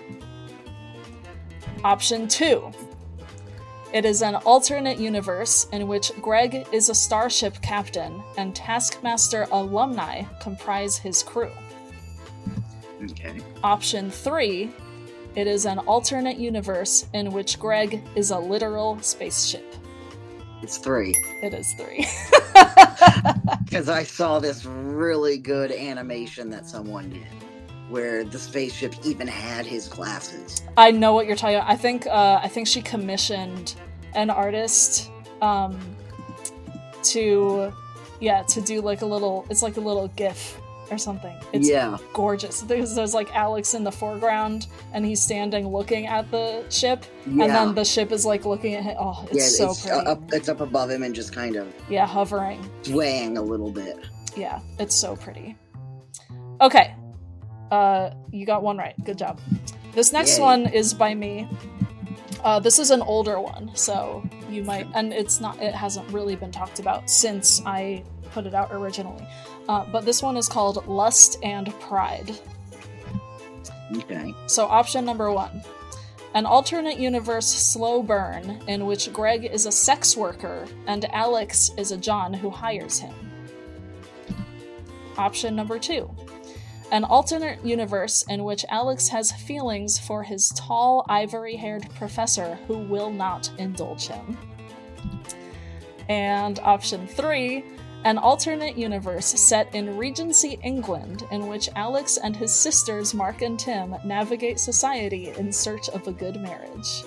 Option two. It is an alternate universe in which Greg is a starship captain and Taskmaster alumni comprise his crew. Okay. Option three. It is an alternate universe in which Greg is a literal spaceship. It's three. It is three. Because I saw this really good animation that someone did, where the spaceship even had his glasses. I know what you're talking about. I think uh, I think she commissioned an artist um, to, yeah, to do like a little. It's like a little GIF or something. It's yeah. gorgeous. There's, there's like Alex in the foreground, and he's standing looking at the ship, Yeah. and then the ship is like looking at him. Oh, it's yeah, so it's pretty. up, it's up above him and just kind of Yeah, hovering. swaying a little bit. Yeah, it's so pretty. Okay. Uh, you got one right. Good job. This next Yay. one is by me. Uh, this is an older one, so you might, and it's not, it hasn't really been talked about since I put it out originally. Uh, but this one is called Lust and Pride. Okay. So option number one. An alternate universe slow burn in which Greg is a sex worker and Alex is a John who hires him. Option number two. An alternate universe in which Alex has feelings for his tall, ivory-haired professor who will not indulge him. And option three. An alternate universe set in Regency, England, in which Alex and his sisters, Mark and Tim, navigate society in search of a good marriage.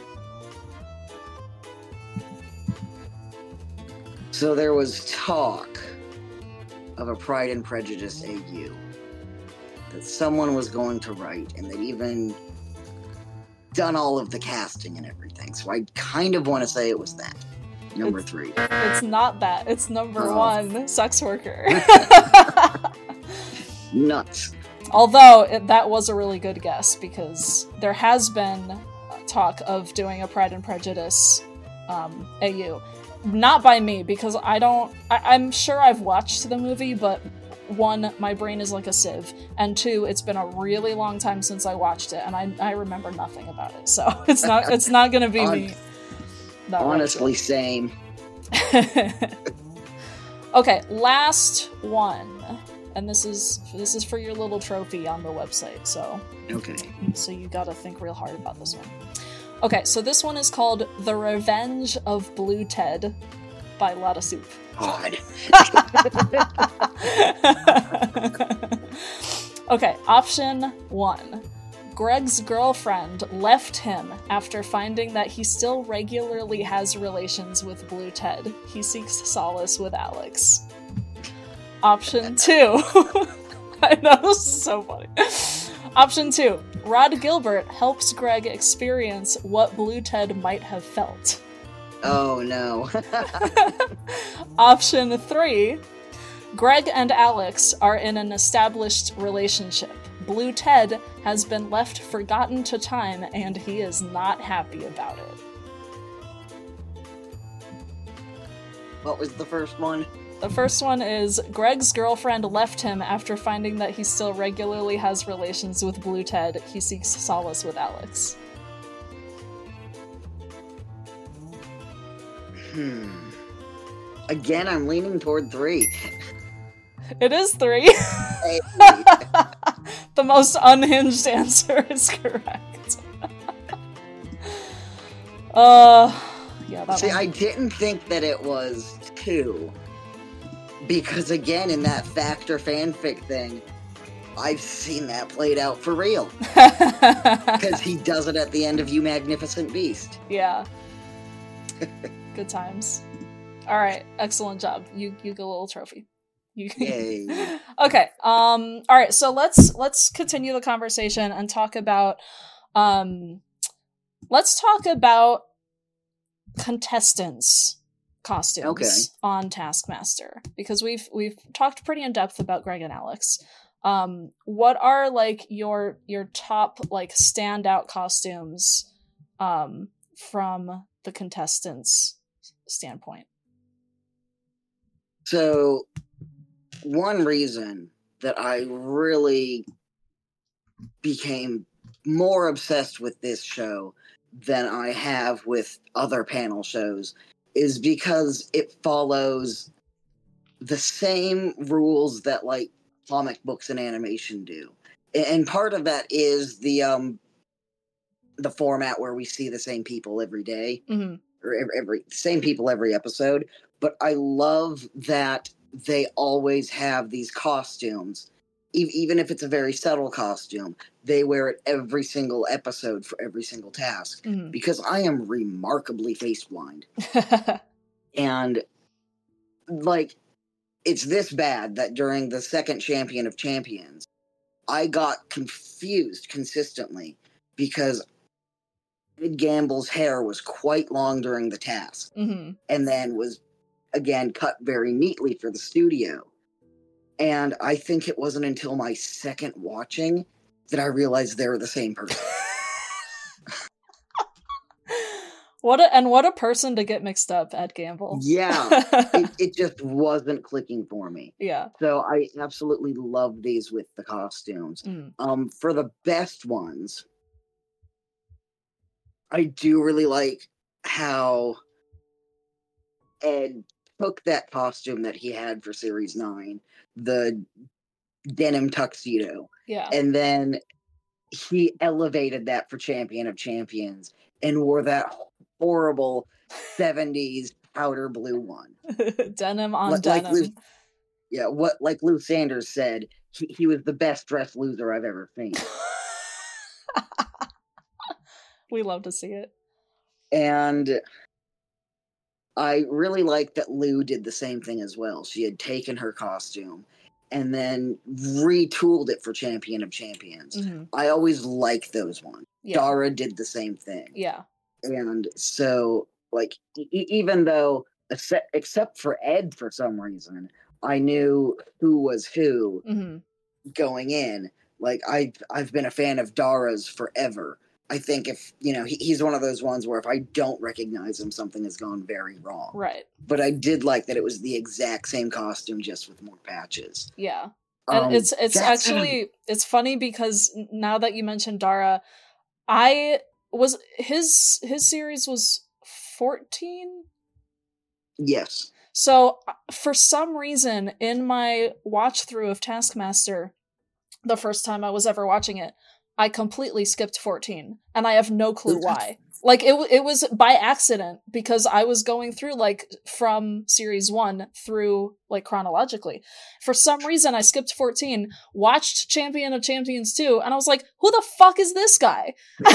So there was talk of a Pride and Prejudice A U that someone was going to write, and they'd even done all of the casting and everything. So I kind of want to say it was that. Number It's- three. It's not that. It's number Oh. one, sex worker. Nuts. Although, it, that was a really good guess, because there has been talk of doing a Pride and Prejudice um, A U. Not by me, because I don't... I, I'm sure I've watched the movie, but one, my brain is like a sieve, and two, it's been a really long time since I watched it, and I, I remember nothing about it, so it's not it's not gonna be Hon- me. Not Honestly, same. Okay, last one, and this is this is for your little trophy on the website. So, Okay. so you got to think real hard about this one. Okay, so this one is called "The Revenge of Blue Ted" by Lotta Soup. God. Okay, option one. Greg's girlfriend left him after finding that he still regularly has relations with Blue Ted. He seeks solace with Alex. Option two. I know, this is so funny. Option two. Rod Gilbert helps Greg experience what Blue Ted might have felt. Oh, no. Option three. Greg and Alex are in an established relationship. Blue Ted has been left forgotten to time, and he is not happy about it. What was the first one? The first one is Greg's girlfriend left him after finding that he still regularly has relations with Blue Ted. He seeks solace with Alex. Hmm. Again, I'm leaning toward three. It is three. Hey. The most unhinged answer is correct. uh, yeah, that See, one. I didn't think that it was two. Because again, in that Factor fanfic thing, I've seen that played out for real. Because he does it at the end of You Magnificent Beast. Yeah. Good times. All right, excellent job. You you get a little trophy. You Yay. Okay. Um all right, so let's let's continue the conversation and talk about um let's talk about contestants' costumes Okay. on Taskmaster, because we've we've talked pretty in depth about Greg and Alex. Um what are like your your top like standout costumes um from the contestants' standpoint? So, one reason that I really became more obsessed with this show than I have with other panel shows is because it follows the same rules that, like, comic books and animation do. And part of that is the um the format where we see the same people every day, mm-hmm. or every, every same people every episode. But I love that they always have these costumes, e- even if it's a very subtle costume. They wear it every single episode for every single task, mm-hmm. because I am remarkably face blind, and like it's this bad that during the second Champion of Champions, I got confused consistently because Ed Gamble's hair was quite long during the task, mm-hmm. and then was, again, cut very neatly for the studio. And I think it wasn't until my second watching that I realized they were the same person. What a, and what a person to get mixed up, Ed Gamble. Yeah, it, it just wasn't clicking for me. Yeah. So I absolutely love these with the costumes. Mm. Um, for the best ones, I do really like how Ed took that costume that he had for Series nine, the denim tuxedo, Yeah. and then he elevated that for Champion of Champions and wore that horrible seventies powder blue one. Denim on Like- denim. like Lou- Yeah, what like Lou Sanders said, he, he was the best dressed loser I've ever seen. We love to see it. And I really like that Lou did the same thing as well. She had taken her costume and then retooled it for Champion of Champions. Mm-hmm. I always like those ones. Yeah. Dara did the same thing. Yeah. And so, like, e- even though, except, except for Ed for some reason, I knew who was who Mm-hmm. going in. Like, I've, I've been a fan of Dara's forever. I think if, you know, he, he's one of those ones where if I don't recognize him, something has gone very wrong. Right. But I did like that it was the exact same costume, just with more patches. Yeah. And Um, it's it's that's- actually it's funny because n- now that you mentioned Dara, I was his his series was fourteen. Yes. So uh, for some reason in my watch through of Taskmaster, the first time I was ever watching it, I completely skipped fourteen, and I have no clue why. Like it w- it was by accident because I was going through like from series one through like chronologically. For some reason I skipped fourteen, watched Champion of Champions two, and I was like, who the fuck is this guy?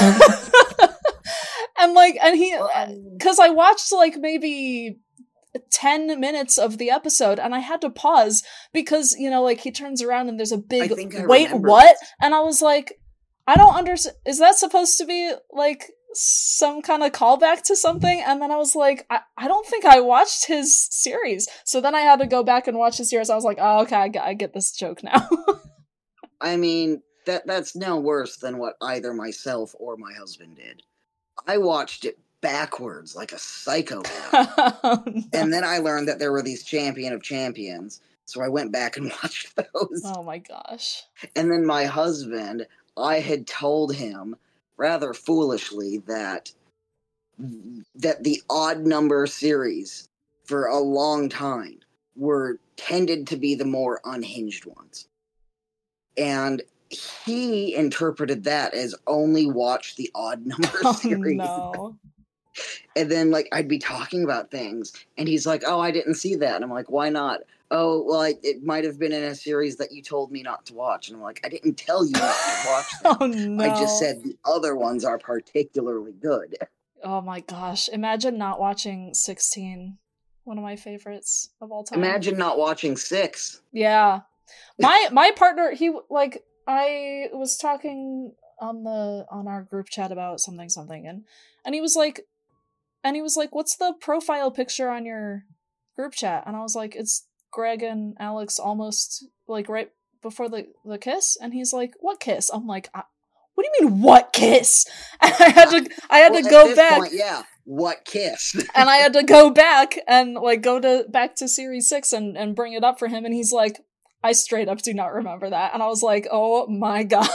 And like and he cuz I watched like maybe ten minutes of the episode and I had to pause because, you know, like he turns around and there's a big I think I wait, remember what? this. And I was like, I don't understand. Is that supposed to be like some kind of callback to something? And then I was like, I, I don't think I watched his series. So then I had to go back and watch his series. I was like, oh, okay, I get, I get this joke now. I mean, that that's no worse than what either myself or my husband did. I watched it backwards like a psychopath. Oh, no. And then I learned that there were these Champion of Champions. So I went back and watched those. Oh my gosh. And then my husband, I had told him rather foolishly that that the odd number series for a long time were tended to be the more unhinged ones. And he interpreted that as only watch the odd number Oh series. no. And then, like, I'd be talking about things, and he's like, oh, I didn't see that. And I'm like, why not? Oh, well, I, it might have been in a series that you told me not to watch. And I'm like, I didn't tell you not to watch them. Oh no. I just said the other ones are particularly good. Oh my gosh. Imagine not watching sixteen. One of my favorites of all time. Imagine not watching Six. Yeah. My my partner, he like I was talking on the on our group chat about something something and and he was like and he was like, "What's the profile picture on your group chat?" And I was like, "It's Greg and Alex almost like right before the the kiss." And he's like, "What kiss?" I'm like, I- "What do you mean what kiss?" And I had to I had Well, to at go this back. point, yeah, what kiss? And I had to go back and like go to back to series six and, and bring it up for him. And he's like, I straight up do not remember that. And I was like, oh my god.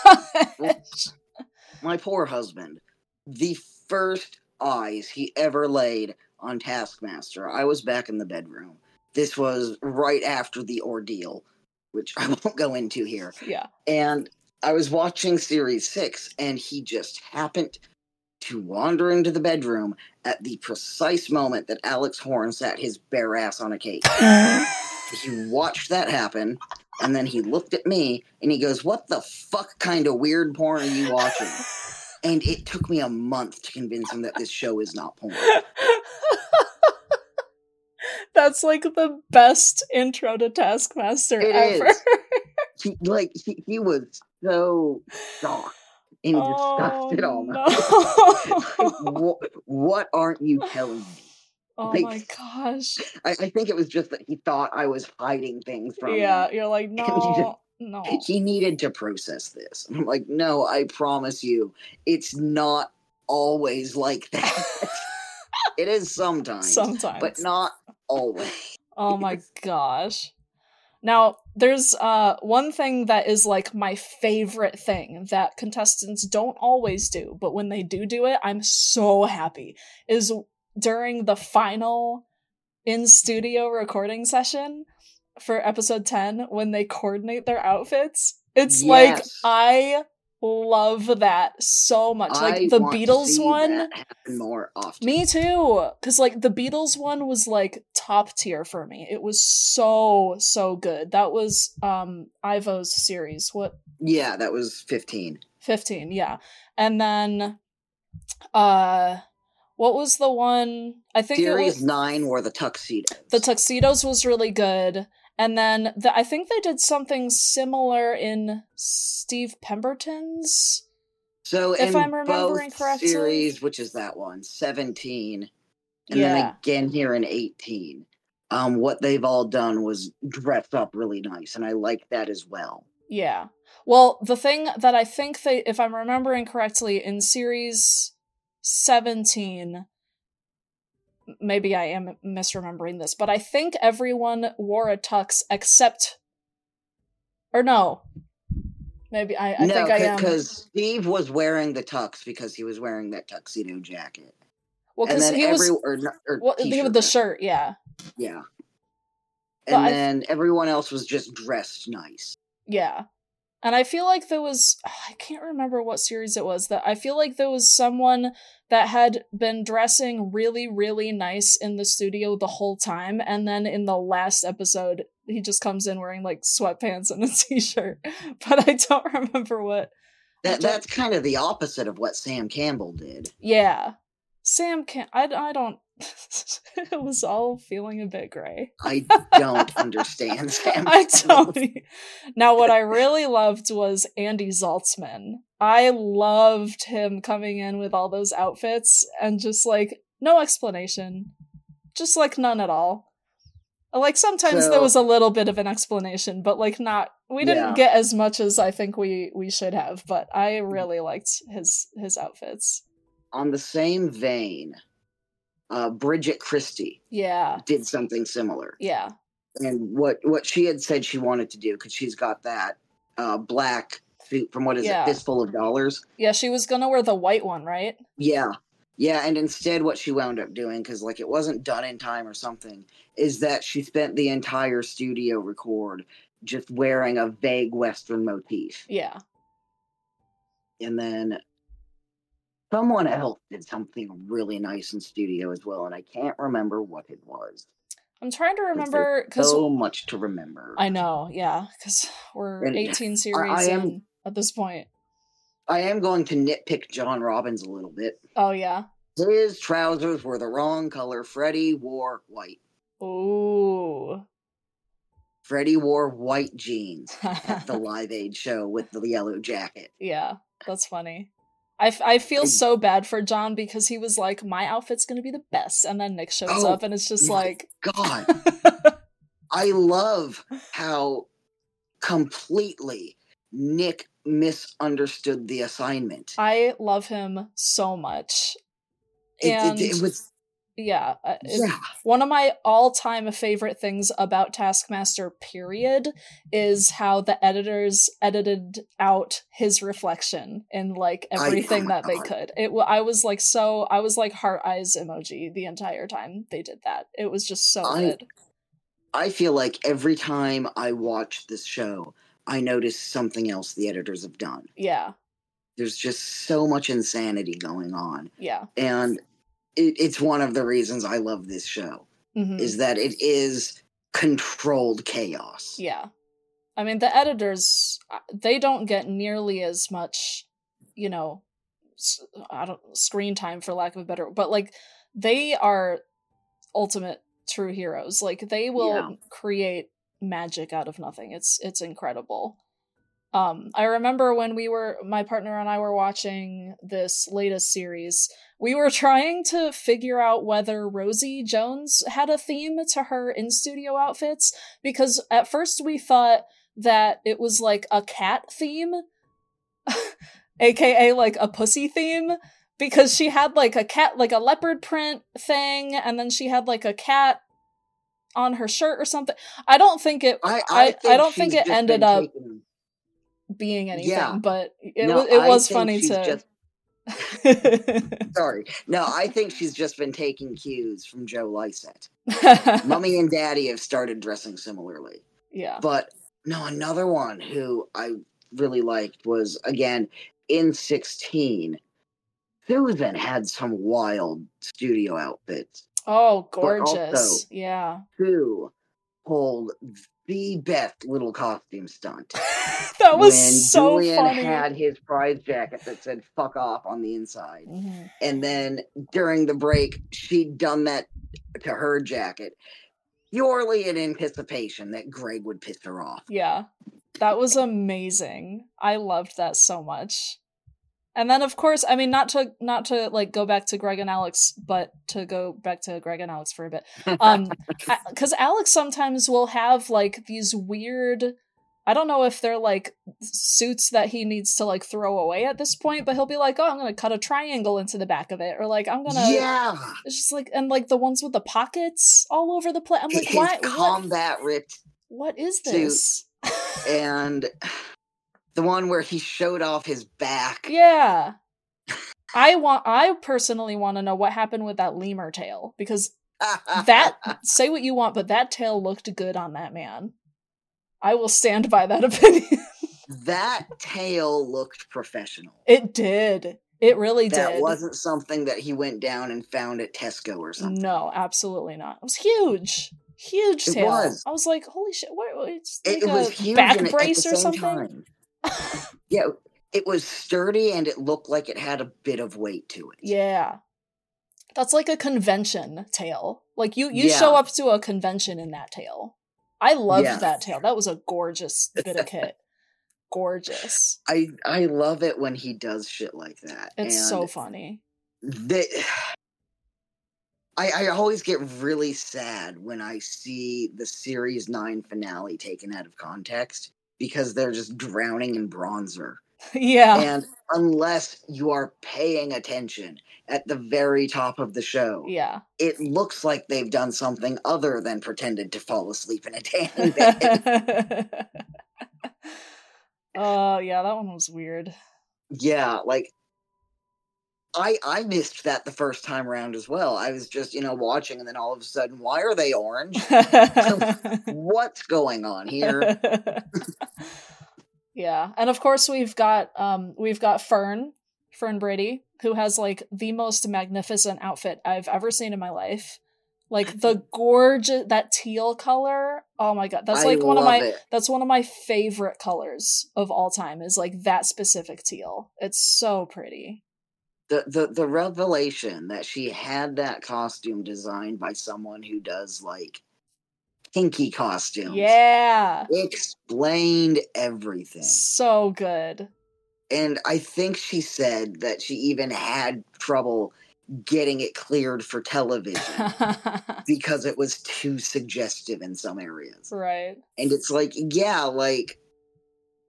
gosh. My poor husband. The first eyes he ever laid on Taskmaster, I was back in the bedroom. This was right after the ordeal, which I won't go into here. Yeah. And I was watching Series six, and he just happened to wander into the bedroom at the precise moment that Alex Horne sat his bare ass on a cake. He watched that happen, and then he looked at me, and he goes, "What the fuck kind of weird porn are you watching?" And it took me a month to convince him that this show is not porn. That's like the best intro to Taskmaster It ever. is. He, like, he, he was so shocked and disgusted Oh, almost. no. Like, what, what aren't you telling me? Oh Like, my gosh. I, I think it was just that he thought I was hiding things from Yeah, him. you're like, no, no. He needed to process this. I'm like, no, I promise you, it's not always like that. It is sometimes, Sometimes. but not always. Oh my gosh. Now, there's uh one thing that is like my favorite thing that contestants don't always do, but when they do do it, I'm so happy, is during the final in-studio recording session for episode ten, when they coordinate their outfits. It's Yes. like, I love that so much. I Like, the want to Beatles see one, that happen more often. me too, because like the Beatles one was like top tier for me. It was so so good. That was um Ivo's series. What? Yeah, that was fifteen. fifteen, yeah. And then uh what was the one? I think it Series was nine were the tuxedos. the Tuxedos was really good. And then the, I think they did something similar in Steve Pemberton's. So if in I'm remembering both correctly. series, which is that one, seventeen, and Yeah. then again here in eighteen, um, what they've all done was dress up really nice, and I like that as well. Yeah. Well, the thing that I think they, if I'm remembering correctly, in series seventeen, maybe I am misremembering this, but I think everyone wore a tux except, or no, maybe I, I no, think I am. because Steve was wearing the tux because he was wearing that tuxedo jacket. Well, And because then he every, was, or, not- or well, he t-shirt, with the rather. shirt, yeah. Yeah. But And I- then everyone else was just dressed nice. Yeah. And I feel like there was, I can't remember what series it was, that I feel like there was someone that had been dressing really, really nice in the studio the whole time, and then in the last episode, he just comes in wearing like sweatpants and a t-shirt. But I don't remember what. That That's kind of the opposite of what Sam Campbell did. Yeah. Sam can't, I, I don't, it was all feeling a bit gray. I don't understand Sam I Campbell. don't. e- Now, what I really loved was Andy Zaltzman. I loved him coming in with all those outfits and just like no explanation, just like none at all. Like sometimes So- there was a little bit of an explanation, but like not. We didn't Yeah. get as much as I think we we should have. But I really liked his his outfits. On the same vein, uh, Bridget Christie Yeah, did something similar. yeah, And what, what she had said she wanted to do, because she's got that uh, black suit from, what is Yeah. it, Fistful of Dollars? yeah. She was gonna wear the white one, right? Yeah. Yeah, and instead what she wound up doing, because like it wasn't done in time or something, is that she spent the entire studio record just wearing a vague Western motif. Yeah. And then someone else did something really nice in studio as well, and I can't remember what it was. I'm trying to remember because So much to remember. I know, yeah, because we're And eighteen series I am- in at this point. I am going to nitpick John Robbins a little bit. Oh yeah. His trousers were the wrong color. Freddie wore white. Ooh. Freddie wore white jeans at the Live Aid show with the yellow jacket. Yeah, that's funny. I, f- I feel I- so bad for John because he was like, my outfit's gonna be the best, and then Nick shows Oh, up and it's just my like, God, I love how completely Nick misunderstood the assignment. I love him so much. It- it- And it was Yeah, uh, it, Yeah. one of my all-time favorite things about Taskmaster, period, is how the editors edited out his reflection in like everything I, oh that they God. could. It I was like so I was like heart eyes emoji the entire time they did that. It was just so I, good. I feel like every time I watch this show, I notice something else the editors have done. Yeah. There's just so much insanity going on. Yeah. And it, it's one of the reasons I love this show, Mm-hmm. is that it is controlled chaos. Yeah. I mean, the editors, they don't get nearly as much, you know, I don't screen time for lack of a better, but like they are ultimate true heroes. Like they will Yeah. create magic out of nothing. It's it's incredible. Um, I remember when we were, my partner and I were watching this latest series, we were trying to figure out whether Rosie Jones had a theme to her in-studio outfits, because at first we thought that it was like a cat theme, aka like a pussy theme, because she had like a cat, like a leopard print thing, and then she had like a cat on her shirt or something. I don't think it, I, I, I, think I don't think she's it just ended been up taking- being anything, Yeah. but it No, was it I was think funny she's to just- Sorry. No, I think she's just been taking cues from Joe Lycett. Mummy and Daddy have started dressing similarly. Yeah. But no, another one who I really liked was, again, in sixteen. Susan had some wild studio outfits. Oh, But gorgeous. also- Yeah. Sue pulled the best little costume stunt. That was when so Julian funny. had his prize jacket that said "fuck off" on the inside, Mhm. and then during the break, she'd done that to her jacket, purely in anticipation that Greg would piss her off. Yeah. That was amazing. I loved that so much. And then of course, I mean, not to not to like go back to Greg and Alex, but to go back to Greg and Alex for a bit. Um because Alex sometimes will have like these weird, I don't know if they're like suits that he needs to like throw away at this point, but he'll be like, oh, I'm gonna cut a triangle into the back of it, or like I'm gonna Yeah, it's just like, and like the ones with the pockets all over the place. I'm like, his why what combat ripped, what is suit. this? and the one where he showed off his back. Yeah. I want I personally want to know what happened with that lemur tail, because that say what you want, but that tail looked good on that man. I will stand by that opinion. that tail looked professional. It did. It really That did. wasn't something that he went down and found at Tesco or something. No, absolutely not. It was huge. Huge It tail. was. I was like, holy shit, what, what- it's like It, it was a huge back and it- brace at or the same something. time. Yeah, it was sturdy and it looked like it had a bit of weight to it. Yeah. That's like a convention tail. Like you you Yeah. show up to a convention in that tail. I loved Yeah. that tail. That was a gorgeous bit of kit. Gorgeous. I I love it when he does shit like that. It's and so funny. They, I I always get really sad when I see the series nine finale taken out of context, because they're just drowning in bronzer. Yeah. And unless you are paying attention at the very top of the show, Yeah. it looks like they've done something other than pretended to fall asleep in a tanning bed. Oh, yeah, that one was weird. Yeah, like I I missed that the first time around as well. I was just, you know, watching, and then all of a sudden, why are they orange? What's going on here? Yeah. And of course we've got um we've got Fern, Fern Brady, who has like the most magnificent outfit I've ever seen in my life. Like the gorgeous, that teal color. Oh my god, that's I like one of love my it. that's one of my favorite colors of all time, is like that specific teal. It's so pretty. The, the the revelation that she had that costume designed by someone who does like kinky costumes. Yeah. Explained everything. So good. And I think she said that she even had trouble getting it cleared for television because it was too suggestive in some areas. Right. And it's like, yeah, like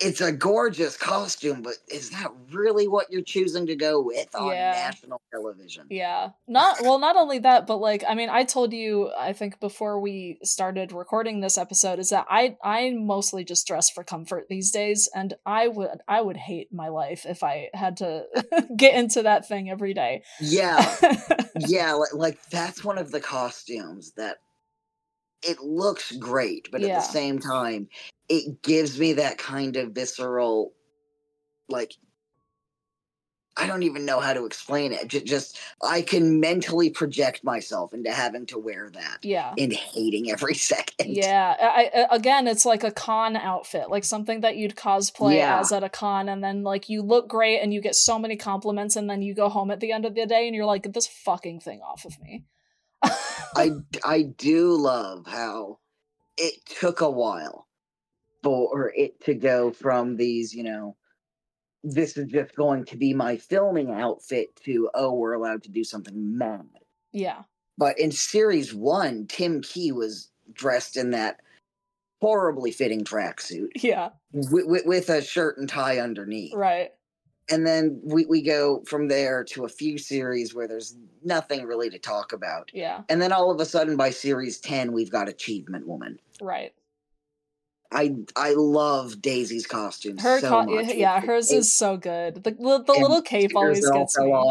it's a gorgeous costume, but is that really what you're choosing to go with on Yeah. national television? Yeah. Not well, not only that, but like, I mean, I told you, I think before we started recording this episode, is that I I mostly just dress for comfort these days, and I would I would hate my life if I had to get into that thing every day. Yeah. Yeah, like, like that's one of the costumes that it looks great, but Yeah. at the same time, it gives me that kind of visceral, like, I don't even know how to explain it. Just, just I can mentally project myself into having to wear that. Yeah. And hating every second. Yeah. I, I, again, it's like a con outfit, like something that you'd cosplay Yeah. as at a con, and then like you look great and you get so many compliments, and then you go home at the end of the day and you're like, get this fucking thing off of me. I, I do love how it took a while for it to go from these, you know, this is just going to be my filming outfit to, oh, we're allowed to do something mad. Yeah. But in series one, Tim Key was dressed in that horribly fitting tracksuit. Yeah. With, with, with a shirt and tie underneath. Right. And then we, we go from there to a few series where there's nothing really to talk about. Yeah. And then all of a sudden by series ten, we've got Achievement Woman. Right. I I love Daisy's costume Her so co- much. yeah, It- hers it- is so good. The the, the and little cape stickers always that all gets fell me.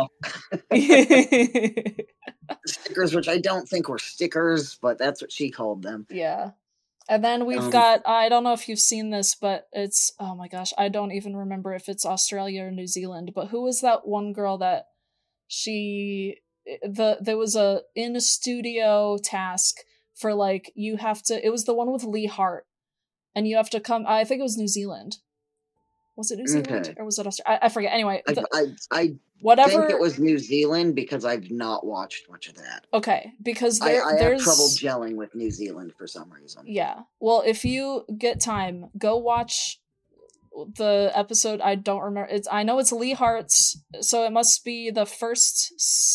off. Stickers, which I don't think were stickers, but that's what she called them. Yeah. And then we've Um, got, I don't know if you've seen this, but it's, oh my gosh, I don't even remember if it's Australia or New Zealand, but who was that one girl that she, the there was a in a studio task for like, you have to, it was the one with Lee Hart, and you have to come, I think it was New Zealand. Was it New Zealand? Okay. Or was it Australia? I, I forget. Anyway, I, the, I, I whatever. think it was New Zealand because I've not watched much of that. Okay, because I, there, I have there's trouble gelling with New Zealand for some reason. Yeah. Well, if you get time, go watch the episode. I don't remember. It's I know it's Lee Hart's, so it must be the first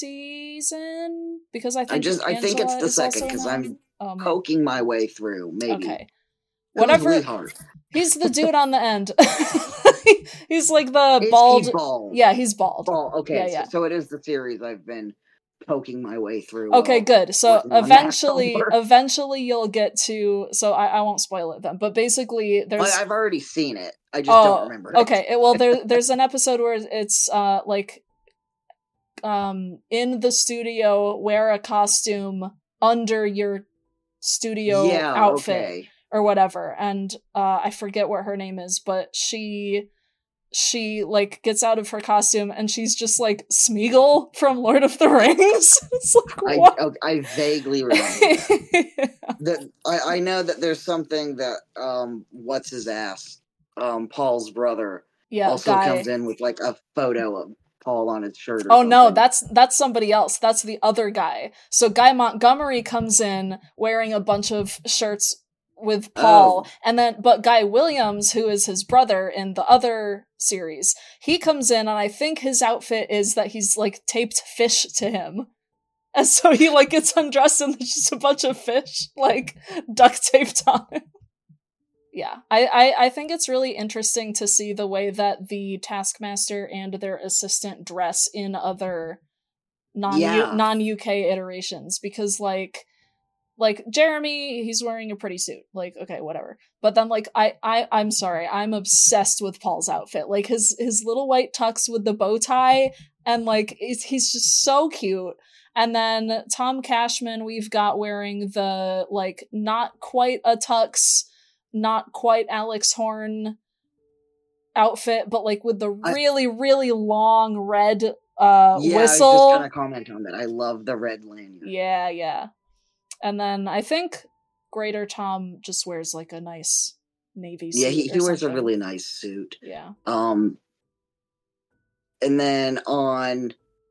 season because I think I just I think it's Angela the is second also because in I'm that. Um, poking my way through. Maybe. okay. Who's Whatever. Lee Hart? He's the dude on the end. He's like the Is he bald. bald? Yeah, he's bald. Bald. Okay, Yeah, yeah. So, so it is the series I've been poking my way through. Okay, while good. So working on that eventually, homework. eventually you'll get to. So I, I won't spoil it then. But basically, there's. I, I've already seen it. I just Oh, don't remember it. okay. It- well, there there's an episode where it's uh like um in the studio, wear a costume under your studio yeah, outfit okay. or whatever, and uh I forget what her name is, but she she like gets out of her costume and she's just like Smeagol from Lord of the Rings. It's like I, what? okay, I vaguely remember that. that I, I know that there's something that um what's his ass um Paul's brother Yeah, also guy. comes in with like a photo of Paul on his shirt. Or Oh no, something. that's that's somebody else. That's the other guy. So Guy Montgomery comes in wearing a bunch of shirts with Paul, Oh. and then but Guy Williams, who is his brother in the other series, he comes in, and I think his outfit is that he's like taped fish to him. And so he like gets undressed and there's just a bunch of fish like duct taped on him. Yeah, I, I, I think it's really interesting to see the way that the Taskmaster and their assistant dress in other non Yeah. non U K iterations, because like like Jeremy, he's wearing a pretty suit. Like, okay, whatever. But then like I, I I'm sorry, I'm obsessed with Paul's outfit. Like his his little white tux with the bow tie, and like it's, he's just so cute. And then Tom Cashman we've got wearing the like not quite a tux, not quite Alex Horn outfit, but like with the I- really, really long red uh yeah, whistle. I was just gonna comment on that. I love the red lanyard. Yeah, yeah. And then I think Greater Tom just wears like a nice navy suit. Yeah, he, or he wears a something. really nice suit. Yeah. Um, and then on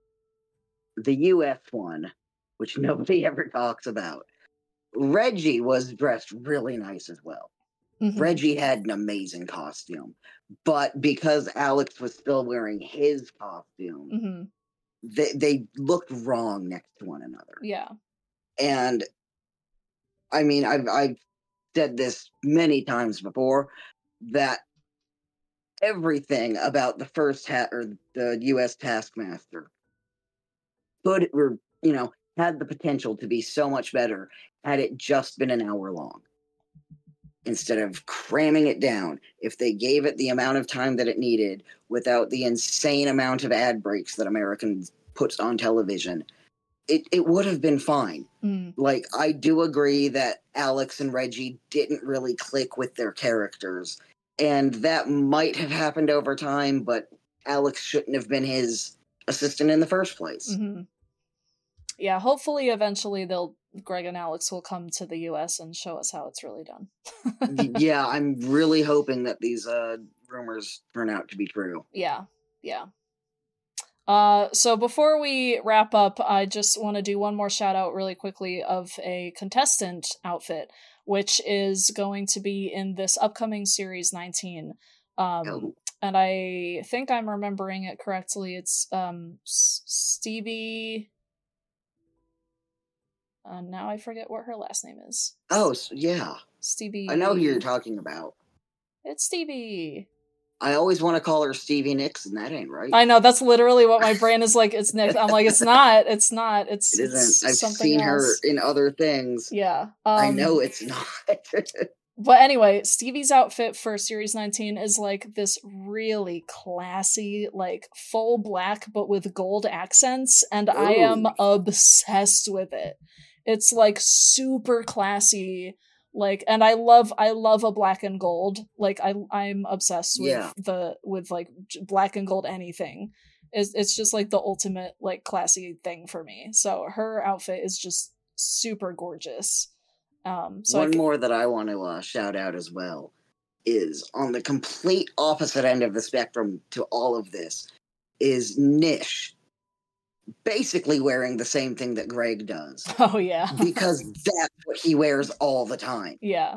the U S one, which nobody ever talks about, Reggie was dressed really nice as well. Mhm. Reggie had an amazing costume, but because Alex was still wearing his costume, Mhm. they they looked wrong next to one another. Yeah. And I mean, I've I've said this many times before that everything about the first hat or the U S Taskmaster could, or you know, had the potential to be so much better had it just been an hour long. Instead of cramming it down, if they gave it the amount of time that it needed without the insane amount of ad breaks that Americans puts on television, it, it would have been fine. Mm. Like, I do agree that Alex and Reggie didn't really click with their characters, and that might have happened over time, but Alex shouldn't have been his assistant in the first place. Mm-hmm. Yeah, hopefully eventually they'll Greg and Alex will come to the U S and show us how it's really done. Yeah, I'm really hoping that these uh, rumors turn out to be true. Yeah, yeah. Uh, so before we wrap up, I just want to do one more shout out really quickly of a contestant outfit, which is going to be in this upcoming Series nineteen. Um, Oh. And I think I'm remembering it correctly. It's um, S- Stevie... Uh, now I forget what her last name is. Oh, so, yeah. Stevie. I know who you're talking about. It's Stevie. I always want to call her Stevie Nicks, and that ain't right. I know, that's literally what my brain is like. It's Nick. I'm like, it's not. It's not. It's, It isn't. it's I've something seen else. her in other things. Yeah. Um, I know it's not. But anyway, Stevie's outfit for Series nineteen is like this really classy, like full black, but with gold accents, and I am Ooh. obsessed with it. It's like super classy, like, and I love, I love a black and gold. Like, I, I'm obsessed with Yeah. the, with like j- black and gold anything. It's, it's just like the ultimate like classy thing for me. So her outfit is just super gorgeous. Um, so I One c- more that I want to uh, shout out as well is on the complete opposite end of the spectrum to all of this is Nish. Basically wearing the same thing that Greg does. Oh yeah. Because that's what he wears all the time. Yeah.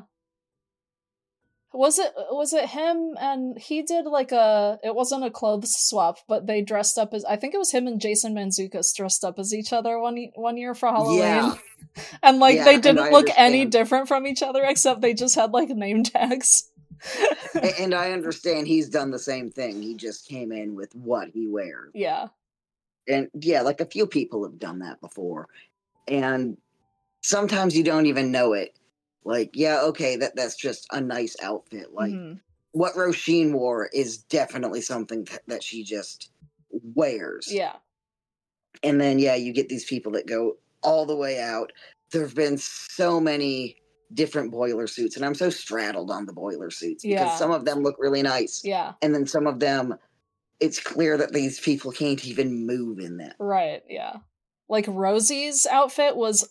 Was it was it him and he did like a it wasn't a clothes swap, but they dressed up as I think it was him and Jason Mantzoukas dressed up as each other one e- one year for Halloween. Yeah. And like Yeah, they and didn't I look any understand. different from each other except they just had like name tags. A- and I understand he's done the same thing. He just came in with what he wears. Yeah. And yeah, like a few people have done that before. And sometimes you don't even know it. Like, yeah, okay, that, that's just a nice outfit. Like, Mhm. what Roisin wore is definitely something th- that she just wears. Yeah. And then, yeah, you get these people that go all the way out. There have been so many different boiler suits, and I'm so straddled on the boiler suits because Yeah. some of them look really nice. Yeah. And then some of them, it's clear that these people can't even move in them. Right, yeah. Like Rosie's outfit was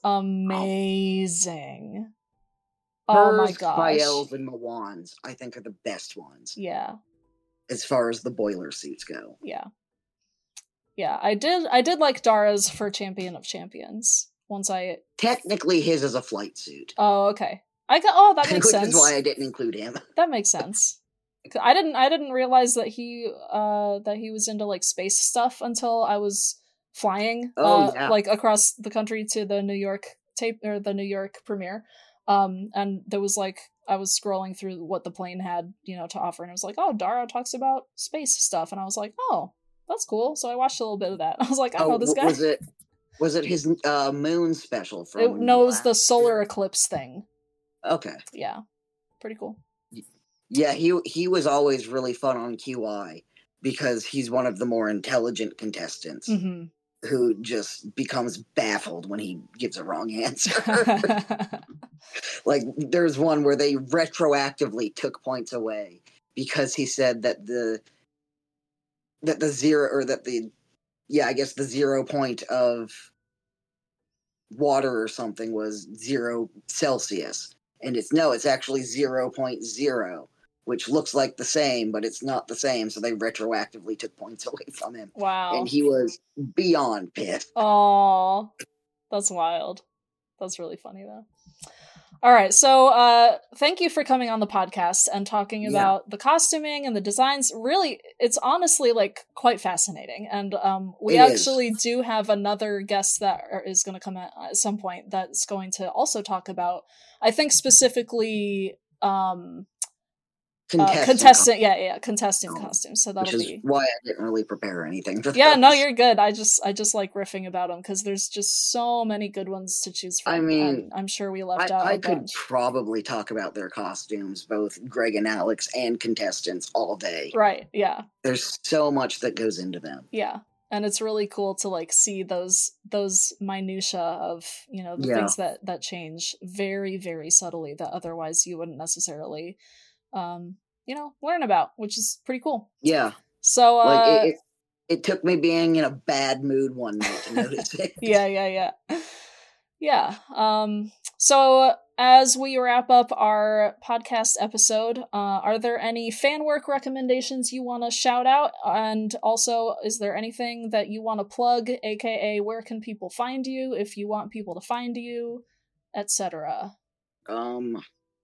amazing. Oh my Hers, gosh. Fael's, and Mawan's, I think, are the best ones Yeah. as far as the boiler suits go. Yeah. Yeah, I did I did like Dara's for Champion of Champions. Once I Technically, his is a flight suit. Oh, okay. I got oh that makes Which sense. is why I didn't include him. That makes sense. I didn't I didn't realize that he uh that he was into like space stuff until I was flying Oh, uh yeah. like across the country to the New York tape or the New York premiere. Um and there was like I was scrolling through what the plane had, you know, to offer, and it was like, oh, Dara talks about space stuff, and I was like, oh, that's cool. So I watched a little bit of that. I was like, I know Oh, this w- guy. was it was it his uh, moon special from? It knows the last solar year? eclipse thing. Okay, Yeah, pretty cool. yeah, he he was always really fun on Q I because he's one of the more intelligent contestants hmm who just becomes baffled when he gives a wrong answer. Like, there's one where they retroactively took points away because he said that the that the zero or that the yeah, I guess the zero point of water or something was zero Celsius. And it's no, it's actually zero point zero, which looks like the same, but it's not the same. So they retroactively took points away from him. Wow. And he was beyond pissed. Aw, that's wild. That's really funny though. All right, so uh, thank you for coming on the podcast and talking Yeah. about the costuming and the designs. Really, it's honestly like quite fascinating. And um, we It is. actually do have another guest that are- is going to come at, at some point that's going to also talk about, I think specifically, um, contestant, uh, contestant yeah, yeah, contestant costume, costume. So that'll which is be why I didn't really prepare anything for Yeah, those. no, you're good. I just I just like riffing about them because there's just so many good ones to choose from. I mean, and I'm sure we left I, out I a could bunch. probably talk about their costumes, both Greg and Alex and contestants, all day. Right, yeah. There's so much that goes into them. Yeah. And it's really cool to like see those those minutia of, you know, the Yeah. things that that change very, very subtly that otherwise you wouldn't necessarily um, you know, learn about, which is pretty cool. Yeah. So uh Like, it, it, it took me being in a bad mood one night to notice it. yeah, yeah, yeah. Yeah. Um, so as we wrap up our podcast episode, uh, are there any fan work recommendations you want to shout out? And also, is there anything that you want to plug, aka where can people find you if you want people to find you, et cetera? Um,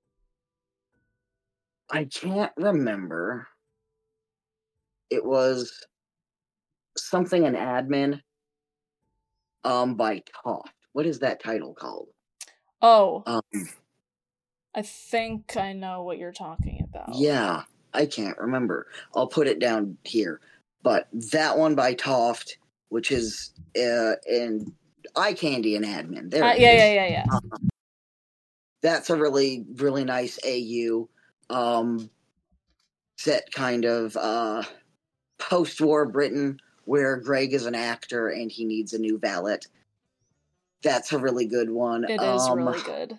I can't remember. It was something an admin um by Toft. What is that title called? Oh, Um, I think I know what you're talking about. yeah, I can't remember. I'll put it down here. But that one by Toft, which is uh, in Eye Candy and Admin. There Uh, it yeah, is. yeah, yeah, yeah. Uh, that's a really, really nice A U. Um, set kind of uh, post-war Britain where Greg is an actor and he needs a new valet. That's a really good one. It is um, really good.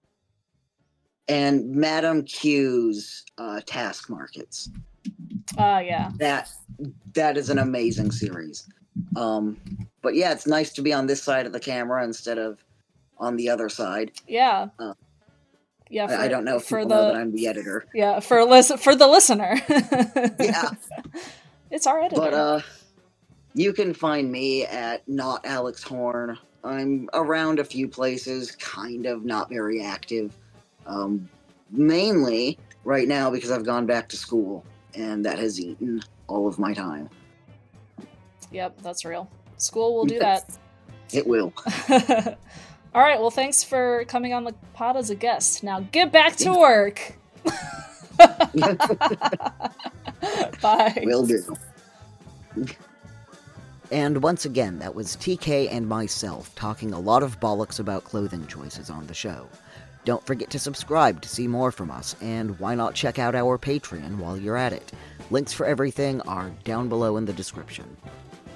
And Madame Q's uh, Task Markets. Ah, uh, yeah. That that is an amazing series. Um, but yeah, it's nice to be on this side of the camera instead of on the other side. Yeah. Uh, yeah. For, I, I don't know if for people the, know that I'm the editor. Yeah, for listen for the listener. Yeah. It's our editor. But uh, you can find me at Not Alex Horn. I'm around a few places, kind of not very active. Um, mainly right now because I've gone back to school, and that has eaten all of my time. Yep, that's real. School will do that. It will. All right, well, thanks for coming on the pod as a guest. Now get back to work. Bye. Will do. And once again, that was T K and myself talking a lot of bollocks about clothing choices on the show. Don't forget to subscribe to see more from us, and why not check out our Patreon while you're at it. Links for everything are down below in the description.